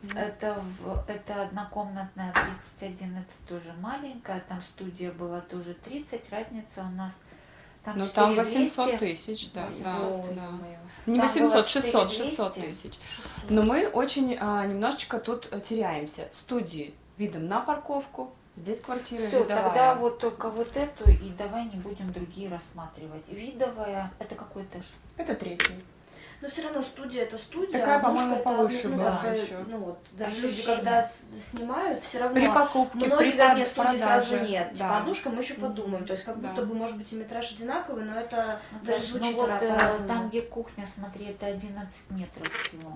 Это однокомнатная 31, это тоже маленькая, там студия была тоже 30, разница у нас там Ну, там 4200. 800 тысяч, да. да, Ой, да. ё-моё. Не Там 800, было 600, 4200. 600 тысяч. Но мы очень немножечко тут теряемся. Студии видом на парковку, здесь квартира Все, видовая. тогда вот только вот эту, и давай не будем другие рассматривать. Видовая, это какой этаж? Это третий. Но все равно студия это студия. Такая, однушка по-моему, это, повыше ну, была как бы, еще. ну вот, даже люди, Ощущение. когда снимают, все равно При покупке, многие при говорят, нет, студии продаже, сразу нет. да. Типа однушка мы еще подумаем. То есть как Да. будто бы, может быть, и метраж одинаковый, но это даже Ну звучит вот по-разному. там, где кухня, смотри, это 11 метров всего.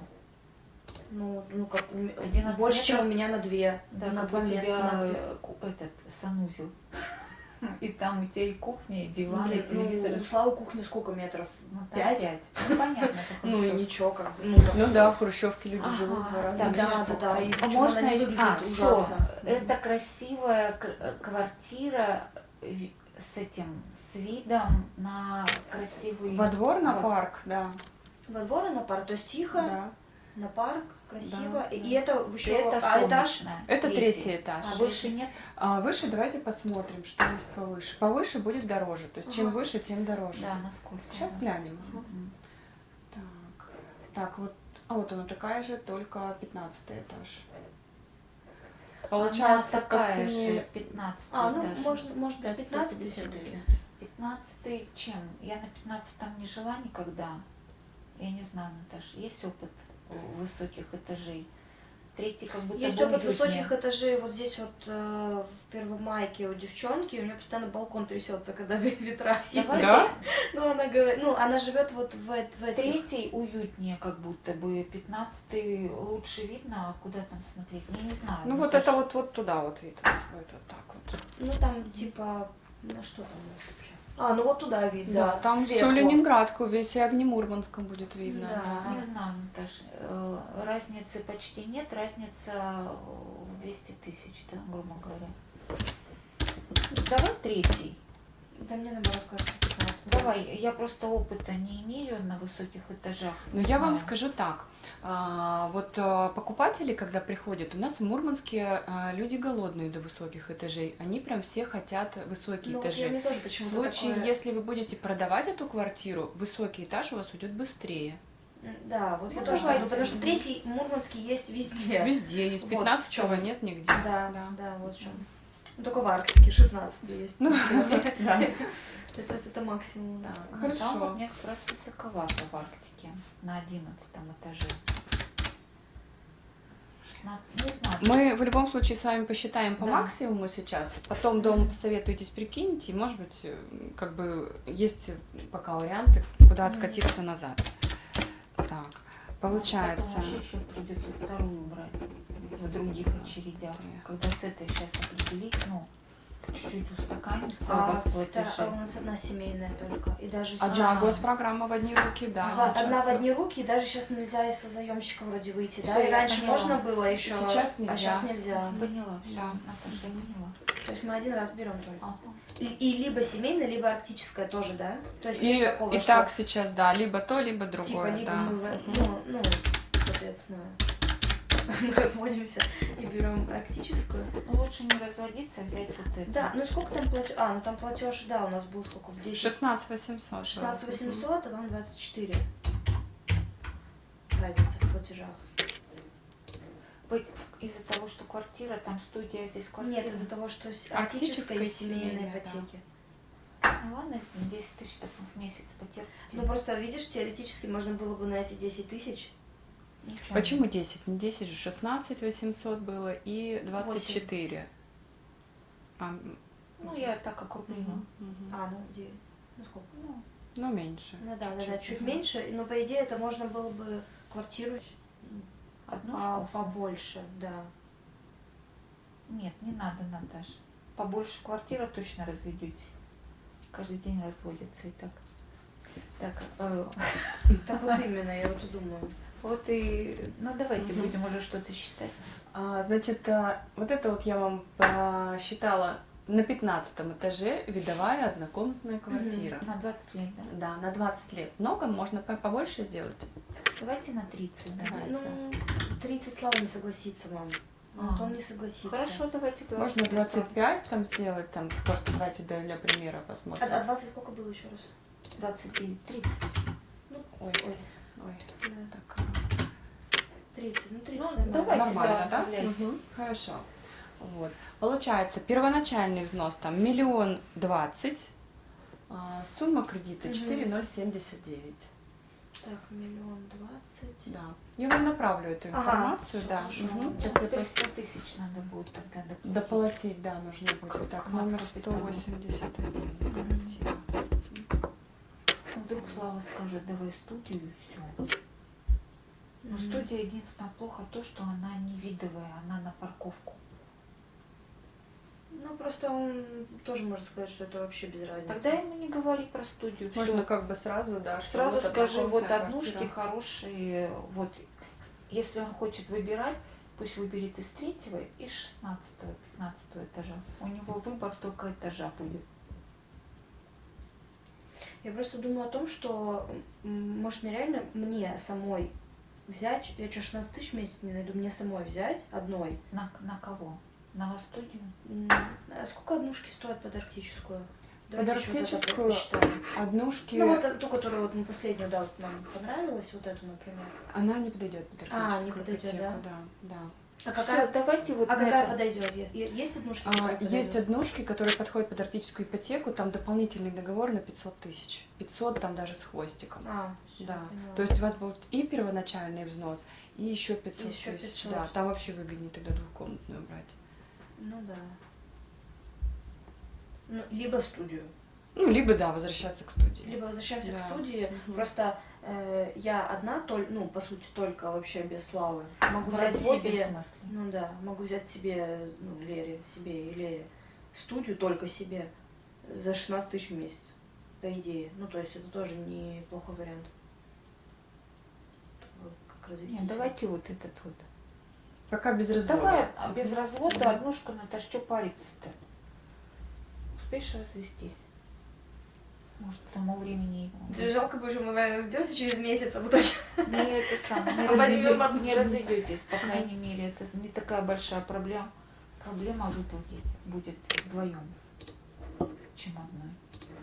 Ну как 11 больше, чем у метров? меня на 2. Да, на как 2 у метра. тебя на 2. этот санузел. И там у тебя и кухня, и Ну, диван, и блин, телевизор. у Славы кухни сколько метров? Ну, там 5? 5. Ну, понятно. это Ну и хорошо. ничего, как бы. Ну да, в Хрущевке люди Ага, живут в два раза. так, меньше. да. И А причем можно она не еще- выглядит всё. ужасно. Это красивая квартира с этим, с видом на красивый... Во двор на Вот. парк, да. Во двор и на парк, то есть тихо, да. на парк, красиво. Да, И да. это еще Это этаж. солнечная. Это третий этаж. А выше нет? Выше давайте посмотрим, что есть повыше. Повыше будет дороже, то есть чем Ага. выше, тем дороже. Да, насколько? Сейчас да. глянем. Мгм. Так, вот, вот она такая же, только 15 этаж. Получается, Она по такая цене же, 15 Ну, даже. может быть, 15 559. все-таки. 15 чем? Я на 15 не жила никогда. Я не знаю, Наташа, есть опыт высоких этажей? третий как будто Есть бы опыт уютнее. высоких этажей, вот здесь вот в Первомайке у девчонки, у нее постоянно балкон трясется, когда ветра сильные. Да? Ну, она говорит, ну, она живет вот в этих... Третий уютнее как будто бы, 15-й лучше видно, а куда там смотреть, я не знаю. Ну вот это вот туда вот видно, вот так вот. Ну, там типа, ну, что там у нас вообще? А, ну вот туда видно. Да, там всю сверху. Ленинградку, весь и огни Мурманском будет видно. Да. Не знаю, Наташ, разницы почти нет, разница в 200 тысяч, да, грубо говоря. Давай третий. Да мне наоборот кажется 15. Давай, я просто опыта не имею на высоких этажах. Но не я вам знаю. скажу так, покупатели, когда приходят, у нас в Мурманске люди голодные до высоких этажей, они прям все хотят высокие Ну, вот этажи. я мне тоже В почему-то случае, такое... если вы будете продавать эту квартиру, высокий этаж у вас уйдет быстрее. Да, вот Ну, я тоже давайте. думаю, потому что третий мурманский есть везде. Везде есть, Вот в 15-го чём. нет нигде. Да, вот в чем. Ну, только в Арктике 16 есть. Ну, да. Это максимум. Так, Ну, хорошо. там вот мне как раз высоковато в Арктике, на 11 этаже. 16, не знаю. Мы в любом случае с вами посчитаем по Да. максимуму сейчас, потом дом посоветуйтесь, прикиньте, может быть, как бы есть пока варианты, куда откатиться назад. Так, получается... Потом вообще еще придется вторую брать в других очередях. Когда с этой сейчас определить, ну, чуть-чуть устаканится у вас платежи. У нас одна семейная только. И даже А сейчас... госпрограмма в одни руки, да, Ага, сейчас. одна в одни руки, и даже сейчас нельзя из заемщика вроде выйти, да? Всё, И я раньше поняла. можно было еще, Сейчас нельзя. а сейчас нельзя. Поняла, все, Да. Наташа, я поняла. То есть мы один раз берем только. Ага. И либо семейная, либо арктическая тоже, да? То есть И, нет такого, и что так сейчас, да, либо то, либо другое, типа либо да. мы, ну, соответственно, мы разводимся и берем арктическую. Ну, лучше не разводиться, а взять вот это. Да, ну и сколько там платеж? А, ну там платеж, да, у нас был сколько? В 10? 16 800. 16 800, а вам 24. Разница в платежах. Быть из-за того, что квартира, там студия, здесь квартира. Нет, из-за того, что Арктическая арктическая и и семейные семейная, да. ипотеки. Ну ладно, 10 тысяч так в месяц потерпите. Ну просто, видишь, теоретически можно было бы на эти 10 тысяч. Ничего Почему не- 10? Не 10 же, 16 800 было и 24. А, Ну, я так округлила. мгм. А, ну 9. Ну сколько? Ну, Ну, меньше. Ну да, Чуть-чуть. чуть меньше, но по идее это можно было бы квартиру однушку. побольше, да. Нет, не надо, Наташа. Побольше квартира точно разведетесь. Каждый день разводятся и так. Так, Так вот именно, я вот и думаю. вот и... Ну, давайте Мгм. будем уже что-то считать. Значит, вот это вот я вам посчитала на 15 этаже видовая однокомнатная квартира. На 20 лет, да? Да, на 20 лет. Много, можно побольше сделать. Давайте на 30, да. Давай. Ну, 30 Слава не согласится вам. Вот он не согласится. Хорошо, давайте 20. Можно 25 там сделать, там просто давайте для примера посмотрим. А 20 сколько было еще раз? 29, 30. Ой, ой, Да. так. 30, ну 30. Ну, нормально. давайте, Нормально, да, да? оставляйте. Мгм, хорошо. Вот. Получается, первоначальный взнос там 1 020 000, сумма кредита Мгм. 4079. Так, 1 020 000. Да. Я вам направлю эту Ага, информацию, всё да. хорошо. Мгм. Сейчас Если 300 тысяч надо будет тогда доплатить. доплатить, да, нужно будет. Так, К номер макрокапиталу. 181 квартира. Ну, вдруг Слава скажет, давай студию и все. Но студия единственное плохо то, что она не видовая, она на парковку. Ну, просто он тоже может сказать, что это вообще без разницы. Тогда ему не говори про студию. Можно всё. как бы сразу, да, что Сразу вот скажи, вот однокомнатная однушки квартира. хорошие, вот если он хочет выбирать, пусть выберет из 3-го и 16-го, 15-го этажа. У него выбор только этажа будет. Я просто думаю о том, что, может, мне реально мне самой взять, я что, 16 тысяч в месяц не найду, мне самой взять одной. На кого? На студию? А сколько однушки стоят под арктическую? Под Давайте ещё вот это арктическую посчитаем. однушки, Ну вот ту, которую вот мы последнюю, да, вот нам понравилась, вот эту, например. она не подойдет под арктическую не подойдет, ипотеку, да? да. А Всё, какая, давайте вот а на какая это. подойдет? Есть однушки, которые Есть подойдут? однушки, которые подходят под арктическую ипотеку, там дополнительный договор на 500 тысяч. 500 там даже с хвостиком. Всё, Да. поняла. То есть у вас будет и первоначальный взнос, и еще 500 Еще тысяч. 500. Да, там вообще выгоднее тогда двухкомнатную брать. Ну да. Ну, либо студию. Ну, либо, да, возвращаться к студии. Либо возвращаемся к Да. студии. Мгм. Просто я одна, ну, по сути, только вообще без Славы. Могу В взять разводе, в себе, смысле? ну да, могу взять себе, ну, себе и Лере студию только себе за 16 тысяч в месяц, по идее. Ну, то есть это тоже неплохой вариант. Как развести Нет, себя. давайте вот этот вот. Пока без развода. Давай без развода однушку, Наташ, что париться-то? Успеешь развестись? Может, к тому времени... Жалко бы, что мы разведемся через месяц, а в итоге... Не это самое, Возьмем одну. не разойдетесь, по крайней мере, это не такая большая проблема. Проблема выплатить будет вдвоем, чем одной.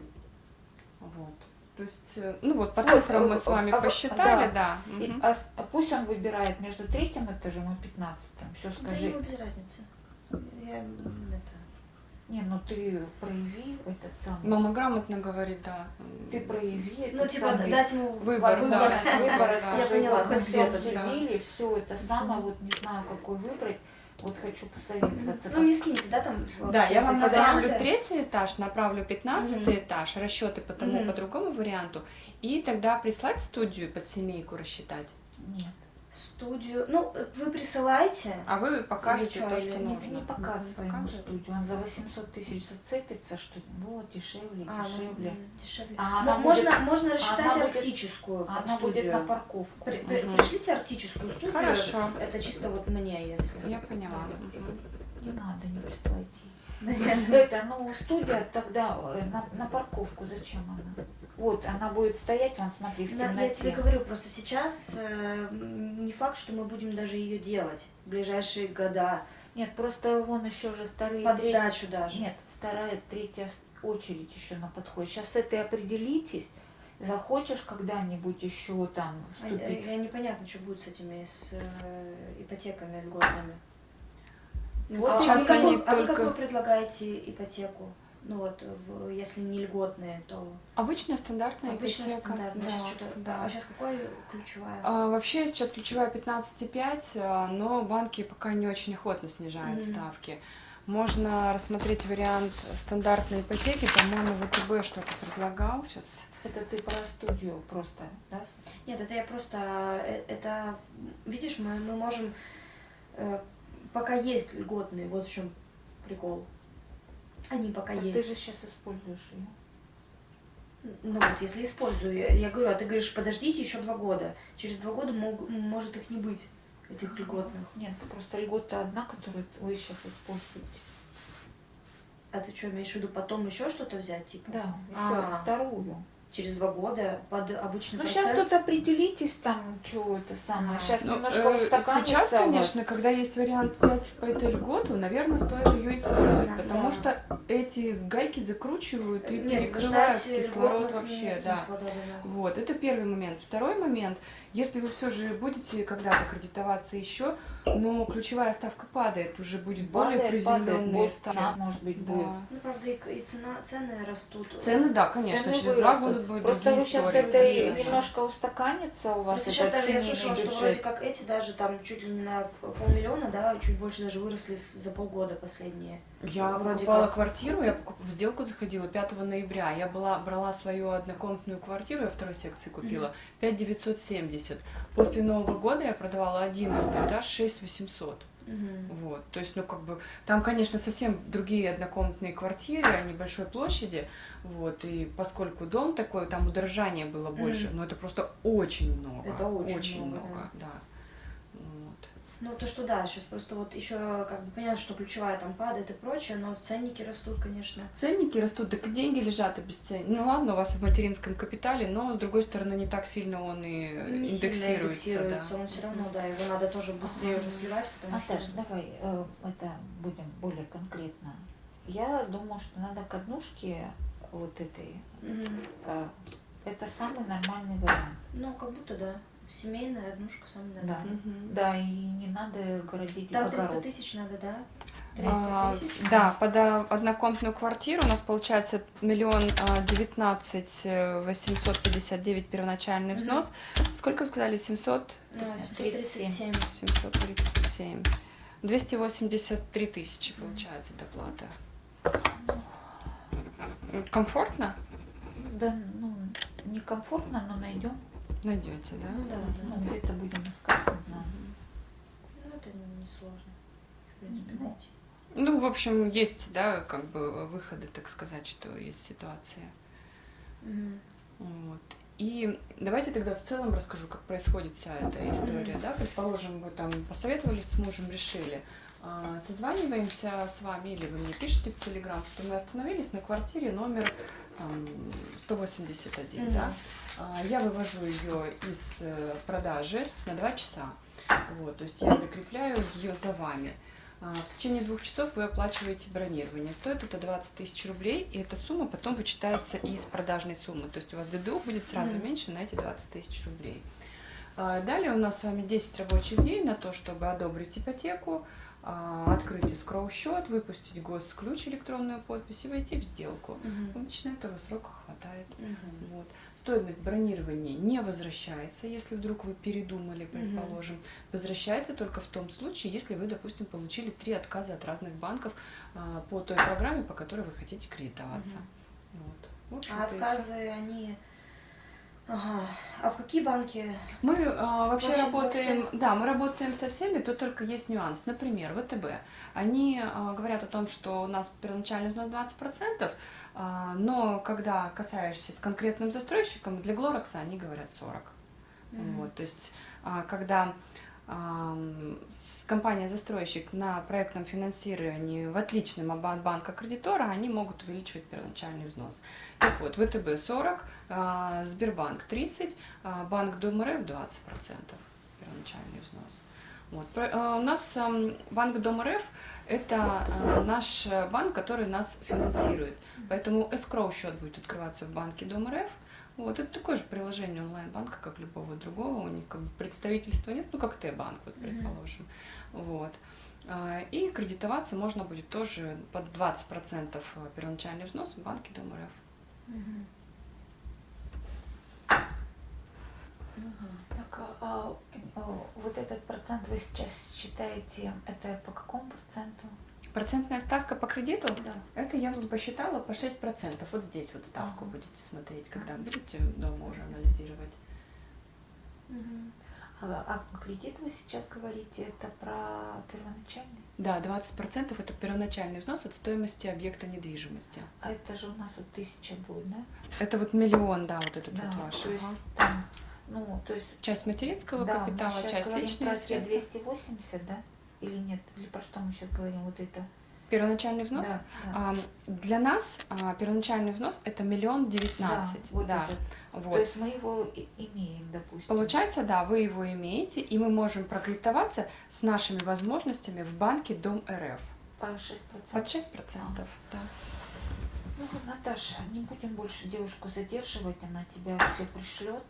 Вот. То есть, ну вот, по Вот, цифрам мы с вами а, посчитали, да. да. И, Мгм. пусть он выбирает между третьим этажом и 15-м. Все, Да скажи. ему без разницы. Я это... Не, ну ты прояви этот самый. Мама грамотно говорит, да. Ты прояви этот Ну, типа, самый дать ему Выбор, возможность да. выбора, Да. скажи, Я поняла, вот мы хоть все где-то, да. обсудили, все это самое, вот не знаю, какой выбрать, вот хочу посоветоваться. Ну, мне скиньте, да, там... Да, все я вам эти направлю варианты? третий этаж, направлю 15 Мгм. этаж, расчеты по тому, Мгм. по другому варианту, и тогда прислать студию под семейку рассчитать. Нет, Студию... Ну, вы присылайте. А вы покажете Или то, что, что или нужно. не показывай ему Показывает? студию, он за 800 тысяч зацепится, что вот дешевле, Ну, дешевле. дешевле. А Ну, она можно, будет- можно рассчитать она будет- арктическую под Она будет студию. на парковку. Мгм. Пришлите арктическую студию. Хорошо. Это чисто вот мне, если... Я поняла. Да, Мгм. Не надо, не присылайте. Нет. Это, ну, студия тогда на парковку зачем она? Вот, она будет стоять, вон, смотри, в Я тебе темноте. говорю, просто сейчас не факт, что мы будем даже ее делать в ближайшие года. Нет, просто вон еще же вторые, Под третьи. сдачу даже. Нет, вторая, третья очередь еще на подходе. Сейчас с этой определитесь. Захочешь когда-нибудь еще там вступить? Я непонятно, что будет с этими ипотеками льготными. Ну, Вот сейчас вы они какую, а вы какую только... предлагаете ипотеку? Ну вот, если не льготные, то Обычная стандартная обычная ипотека. стандартная. Да, Сейчас что-то... да. А сейчас какой ключевая? Вообще сейчас ключевая 15,5, но банки пока не очень охотно снижают Мгм. ставки. Можно рассмотреть вариант стандартной ипотеки, по-моему, ВТБ что-то предлагал сейчас. Это ты про студию просто, да? Нет, это я просто... Это, видишь, мы можем... Пока есть льготные, вот в чем прикол. Они пока Так есть. ты же сейчас используешь ее. Ну вот, если использую, я говорю, а ты говоришь, подождите еще 2 года. Через 2 года может их не быть, этих льготных. Нет, просто льгота одна, которую вы сейчас используете. А ты что, имеешь в виду потом еще что-то взять, типа? Да, еще А. вторую. Через 2 года под обычный Ну, процент? сейчас тут определитесь там, что это самое. Сейчас Ну, немножко устаканится сейчас, у вас. конечно, когда есть вариант взять по этой льготу, наверное, стоит ее использовать, Да. потому что эти гайки закручивают и Нет, перекрывают ждать кислород льготных вообще, нет да. смысла, да. Вот, это первый момент. Второй момент, если вы все же будете когда-то кредитоваться еще, но ключевая ставка падает, уже будет более Падает, приземленные будет, ставки. может быть, Да. будет. Ну, правда, и цены растут. Цены, да, конечно, Цены через 2 вырастут. года будут Просто другие вы сейчас истории это совершенно. немножко устаканится у вас, Просто сейчас этот даже я семейный слышала, что бюджет. вроде как эти даже там чуть ли не на 500 000, да, чуть больше даже выросли за полгода последние. Я Вроде покупала как. квартиру, в сделку заходила 5 ноября. Я брала свою однокомнатную квартиру, я второй секции купила, 5970. После Нового года я продавала 11 этаж, 6800. Вот, то есть, ну, как бы, там, конечно, совсем другие однокомнатные квартиры, они большой площади, вот, и поскольку дом такой, там удорожание было больше, но это просто очень много. Это очень много, много, да. Вот. Ну, то, что да, сейчас просто вот еще как бы понятно, что ключевая там падает и прочее, но ценники растут, конечно. Ценники растут, так и деньги лежат обесценены. Ну ладно, у вас в материнском капитале, но с другой стороны не так сильно он и Не сильно индексируется. Да. он все равно, да, его надо тоже быстрее уже сливать, потому Наташа, что... давай это будем более конкретно. Я думаю, что надо к однушке вот этой. Мгм. Это самый нормальный вариант. Ну, как будто да. Семейная однушка, самая Да. дорогая. Мгм. Да, и не надо городить Там 300 огород. тысяч надо, да? 300 тысяч? Да, под однокомнатную квартиру у нас получается 1 859 первоначальный Мгм. взнос. Сколько вы сказали? 700? 737. 737. 283 тысячи получается доплата. Комфортно? Да, ну, некомфортно, но найдем. Найдете, да? Ну да, Ну, да. где-то будем искать, не знаю. Ну, это не сложно. В принципе, Ну, найти. Ну, в общем, есть, да, как бы выходы, так сказать, что есть ситуация. Мгм. Вот. И давайте тогда в целом расскажу, как происходит вся эта история, да. Предположим, вы там посоветовались с мужем, решили, созваниваемся с вами, или вы мне пишете в Телеграм, что мы остановились на квартире номер там 181, Мгм. да. Я вывожу ее из продажи на 2 часа. Вот, то есть я закрепляю ее за вами. В течение 2 часов вы оплачиваете бронирование. Стоит это 20 тысяч рублей, и эта сумма потом вычитается из продажной суммы. То есть у вас ДДУ будет сразу Мгм. меньше на эти 20 тысяч рублей. Далее у нас с вами 10 рабочих дней на то, чтобы одобрить ипотеку, открыть эскроу-счет, выпустить госключ, электронную подпись и войти в сделку. Мгм. Обычно этого срока хватает. Мгм. Вот. Стоимость бронирования не возвращается, если вдруг вы передумали, предположим. Возвращается только в том случае, если вы, допустим, получили 3 отказа от разных банков по той программе, по которой вы хотите кредитоваться. Вот. В общем-то, А и всё. отказы, они... Ага. А в какие банки? Мы вообще Вообще работаем, во всех? да, мы работаем со всеми, тут только есть нюанс. Например, ВТБ. Они говорят о том, что у нас первоначальный взнос 20%, но когда касаешься с конкретным застройщиком, для Глоракса они говорят 40%. Мгм. Вот, то есть, когда компания-застройщик на проектном финансировании в отличном от банка-кредитора, они могут увеличивать первоначальный взнос. Так вот, ВТБ 40, Сбербанк 30, Банк Дом РФ 20% первоначальный взнос. Вот. У нас Банк Дом РФ – это наш банк, который нас финансирует. Поэтому эскроу-счет будет открываться в банке Дом РФ. Вот, это такое же приложение онлайн-банка, как любого другого, у них как бы представительства нет, ну как Т-банк, вот, предположим. Вот. И кредитоваться можно будет тоже под 20% первоначальный взнос в банке Дом РФ. Мгм. Так, вот этот процент вы сейчас считаете, это по какому проценту? Процентная ставка по кредиту? Да. Это я вам посчитала по 6%. Вот здесь вот ставку Ага. будете смотреть, когда Ага. будете дома уже анализировать. Мгм. А кредит вы сейчас говорите, это про первоначальный? Да, 20% это первоначальный взнос от стоимости объекта недвижимости. А это же у нас вот 1000 будет, да? Это вот миллион, да, вот этот Да, вот ваш. то есть Ага. там, ну, то есть... Часть материнского Да, капитала, мы сейчас часть говорим личные про те средства. 280, да? Или нет? Или про что мы сейчас говорим? Вот это? Первоначальный взнос? Да, да. Для нас первоначальный взнос это 1 019 000. Да, вот Да. этот. Вот. То есть мы его имеем, допустим. Получается, да, вы его имеете, и мы можем прокредитоваться с нашими возможностями в банке Дом РФ. По 6%. Под 6%, да. Ну, вот, Наташа, не будем больше девушку задерживать, она тебя все пришлет.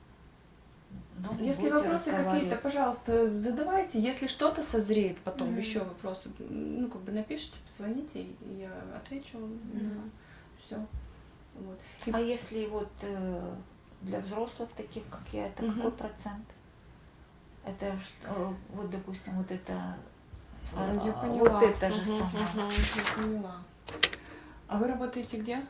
Если вопросы какие-то, пожалуйста, задавайте. Если что-то созреет потом, еще вопросы, ну, как бы напишите, позвоните, и я отвечу вам на все. Вот. А если вот для взрослых таких, как я, это какой процент? Это вот, допустим, вот это, Я поняла. вот это же самое. Я поняла. А вы работаете где?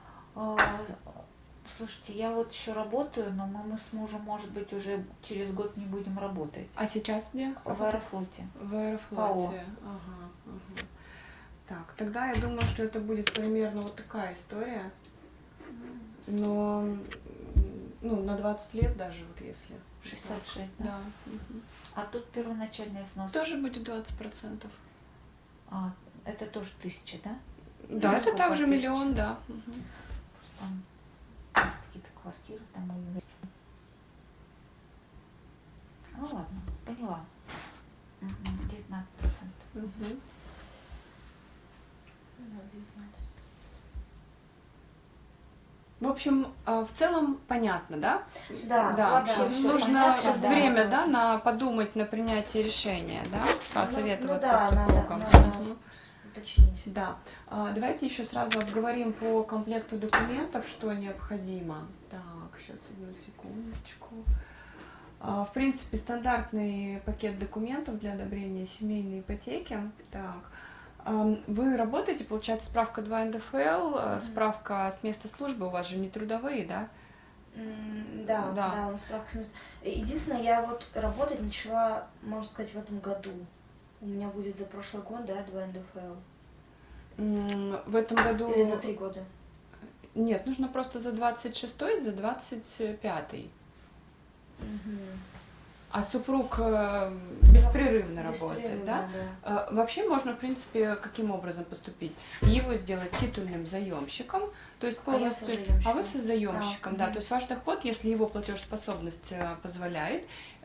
Слушайте, я вот еще работаю, но мы с мужем, может быть, уже через год не будем работать. А сейчас где? В Аэрофлоте. В Аэрофлоте. Ага. Так, тогда я думаю, что это будет примерно вот такая история. Но, ну, на 20 лет даже, вот если. 66, да? Да. А тут первоначальный взнос. Тоже будет 20%. Это тоже 1000, да? Да, Ну, это сколько также тысяч? миллион, да. Там, может, какие-то квартиры там. Ну ладно, поняла. 19%. Мгм. Ну, 19. В общем, в целом понятно, да? Да, вообще да, всё Нужно понятно, время, да. да, на подумать, на принятие решения, да, посоветоваться да, с супругом. надо Мгм. уточнить. Да. Давайте еще сразу обговорим по комплекту документов, что необходимо. Так, сейчас одну секундочку. В принципе, стандартный пакет документов для одобрения семейной ипотеки. Так, вы работаете, получается, справка 2 НДФЛ, справка с места службы, у вас же не трудовые, да? Да, Да. да, он справка смысл. Единственное, я вот работать начала, можно сказать, в этом году. У меня будет за прошлый год, да, 2 НДФЛ. В этом году... Или за 3 года. Нет, нужно просто за 26-й, за 25-й. А супруг беспрерывно работает, да? Вообще можно, в принципе, каким образом поступить? Его сделать титульным заемщиком, то есть полностью... А вы со заемщиком, да. То есть ваш доход, если его платежеспособность позволяет,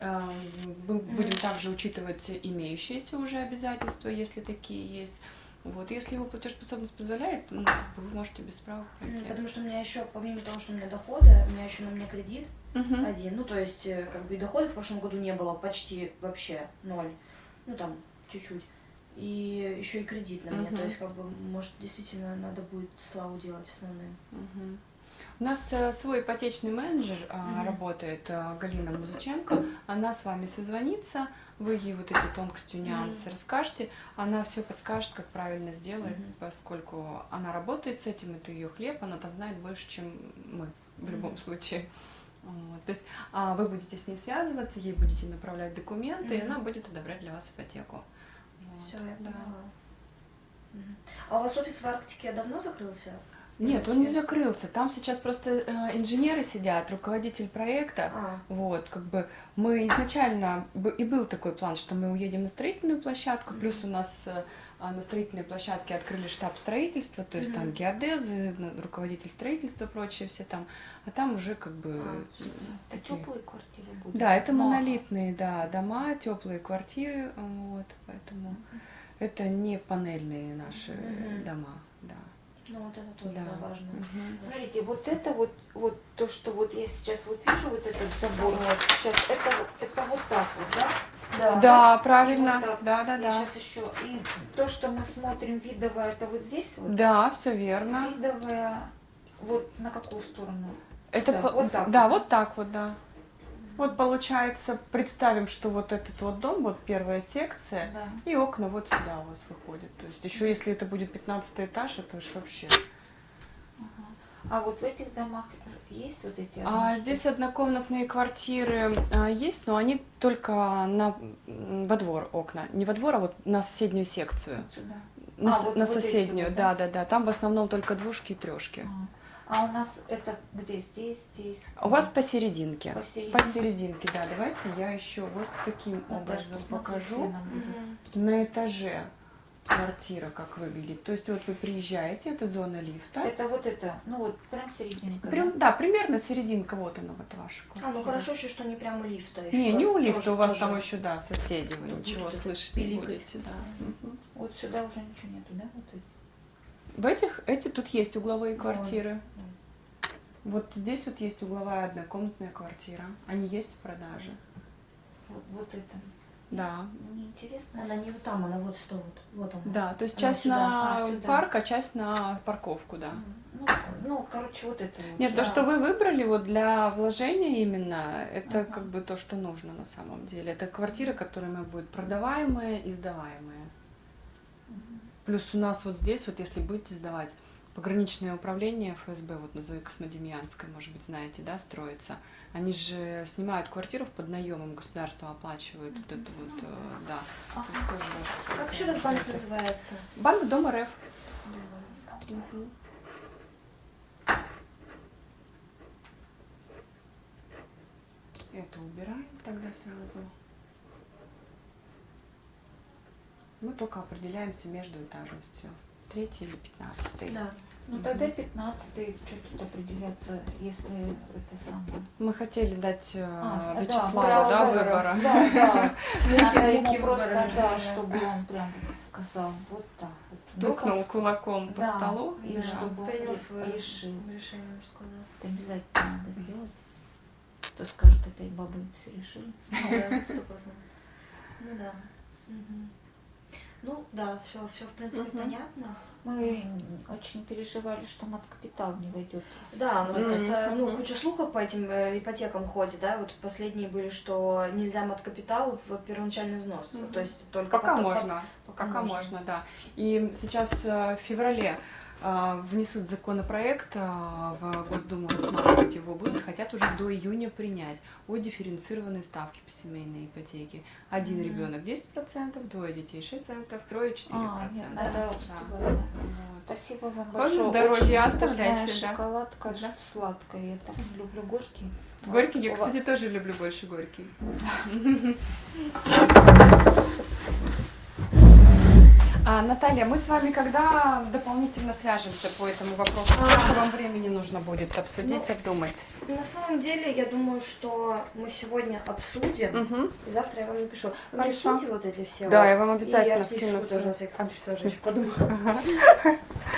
мы будем также учитывать имеющиеся уже обязательства, если такие есть. Вот, если его платежеспособность позволяет, ну, как бы вы можете без права пройти. Потому что у меня еще, помимо того, что у меня доходы, у меня еще на меня кредит один. Ну, то есть, как бы и доходов в прошлом году не было почти вообще 0. Ну, там, чуть-чуть. И еще и кредит на меня. То есть, как бы, может, действительно надо будет славу делать основным. У нас свой ипотечный менеджер работает, Галина Музыченко. Она с вами созвонится, вы ей вот эти тонкости, нюансы расскажете, она все подскажет, как правильно сделать, поскольку она работает с этим, это ее хлеб, она там знает больше, чем мы в любом случае. Вот. То есть вы будете с ней связываться, ей будете направлять документы, и она будет одобрять для вас ипотеку. Все, я поняла. А у вас офис в Арктике давно закрылся? Нет, он не закрылся. Там сейчас просто инженеры сидят, руководитель проекта. Вот, как бы мы изначально и был такой план, что мы уедем на строительную площадку, плюс у нас на строительной площадке открыли штаб строительства, то есть там геодезы, руководитель строительства, прочие все там, а там уже как бы это теплые квартиры будут. Да, это монолитные, да, дома, теплые квартиры, вот, поэтому это не панельные наши дома, да. Ну, вот это тоже важно. Смотрите, вот это вот то, что вот я сейчас вот вижу, вот этот забор, вот сейчас, это вот так вот, да? Да, правильно, Вот да. Я сейчас еще, и то, что мы смотрим видовое, это вот здесь вот? Да, все верно. Видовое, вот на какую сторону? Это да, вот так. Да, вот так вот, да. Вот получается, представим, что вот этот вот дом, вот первая секция, и окна вот сюда у вас выходят. То есть еще если это будет 15 этаж, это уж вообще. А вот в этих домах есть вот эти здесь однокомнатные квартиры есть, но они только во двор окна. Не во двор, а вот на соседнюю секцию. Сюда. На соседнюю, вот, да? Да. Там в основном только двушки и трешки. А у нас это где? Здесь? У вас посерединке. Посерединке, да. Давайте я еще вот таким образом покажу. Будет. На этаже квартира как выглядит. То есть вот вы приезжаете, это зона лифта. Это вот это, ну вот прям серединка. Да, примерно серединка, вот она, вот ваша квартира. Ну хорошо еще, что не прямо у лифта. Не у лифта, у вас там еще, да, соседи, вы ничего слышать не будете. Вот сюда уже ничего нету, да? Эти тут есть угловые квартиры. Вот здесь вот есть угловая однокомнатная квартира. Они есть в продаже. Вот это. Да. Мне интересно. Она не вот там, она вот что вот она. Да, то есть она часть сюда. на парк, а часть на парковку, да. Ну, короче, вот это. Нет, то, что вы выбрали вот для вложения именно, это как бы то, что нужно на самом деле. Это квартиры, которые будут продаваемые и сдаваемые. Плюс у нас вот здесь, вот если будете сдавать, пограничное управление ФСБ, вот на Зои Космодемьянской, может быть, знаете, да, строится. Они же снимают квартиру под наемом, государство оплачивает вот это вот, да. Как еще раз банк называется? Банк Дом РФ. Это убираем тогда сразу. Мы только определяемся между этажностью. 3-й или 15-й. Да. Ну тогда 15-й, что тут определяться, если это самое. Мы хотели дать Вячеславу, да, выбора. Да. Надо ему просто, да, чтобы он прям сказал вот так. Стукнул кулаком по столу. И чтобы принял свое решил. решение, можно сказать. Это обязательно надо сделать. Кто скажет, опять бабы все решили. Да, 100%. Ну да. Мгм. Ну да, все в принципе понятно. Мы очень переживали, что мат-капитал не войдет. Да, ну просто куча слухов по этим ипотекам ходит, да, вот последние были, что нельзя мат-капитал в первоначальный взнос, то есть только Пока потом- можно, пока можно, да. И сейчас в феврале внесут законопроект, в Госдуму рассматривать его будут, хотят уже до июня принять о дифференцированной ставке по семейной ипотеке. Один ребенок 10%, двое детей 6%, трое 4%. Надо, Да. вот. Вот. Спасибо вам Пользу большое. здоровья Очень оставляйте, вкусная да. шоколадка, Да. сладкая. Я так люблю горький. Горький, я, У вас- кстати, тоже люблю больше горький. Наталья, мы с вами когда дополнительно свяжемся по этому вопросу? Сколько вам времени нужно будет обсудить, обдумать? На самом деле, я думаю, что мы сегодня обсудим, Мгм. и завтра я вам напишу. Вы Хорошо. мне скиньте вот эти все. Да, вот, я вам обязательно и я скину. тоже на всякий случай тоже еще подумаю.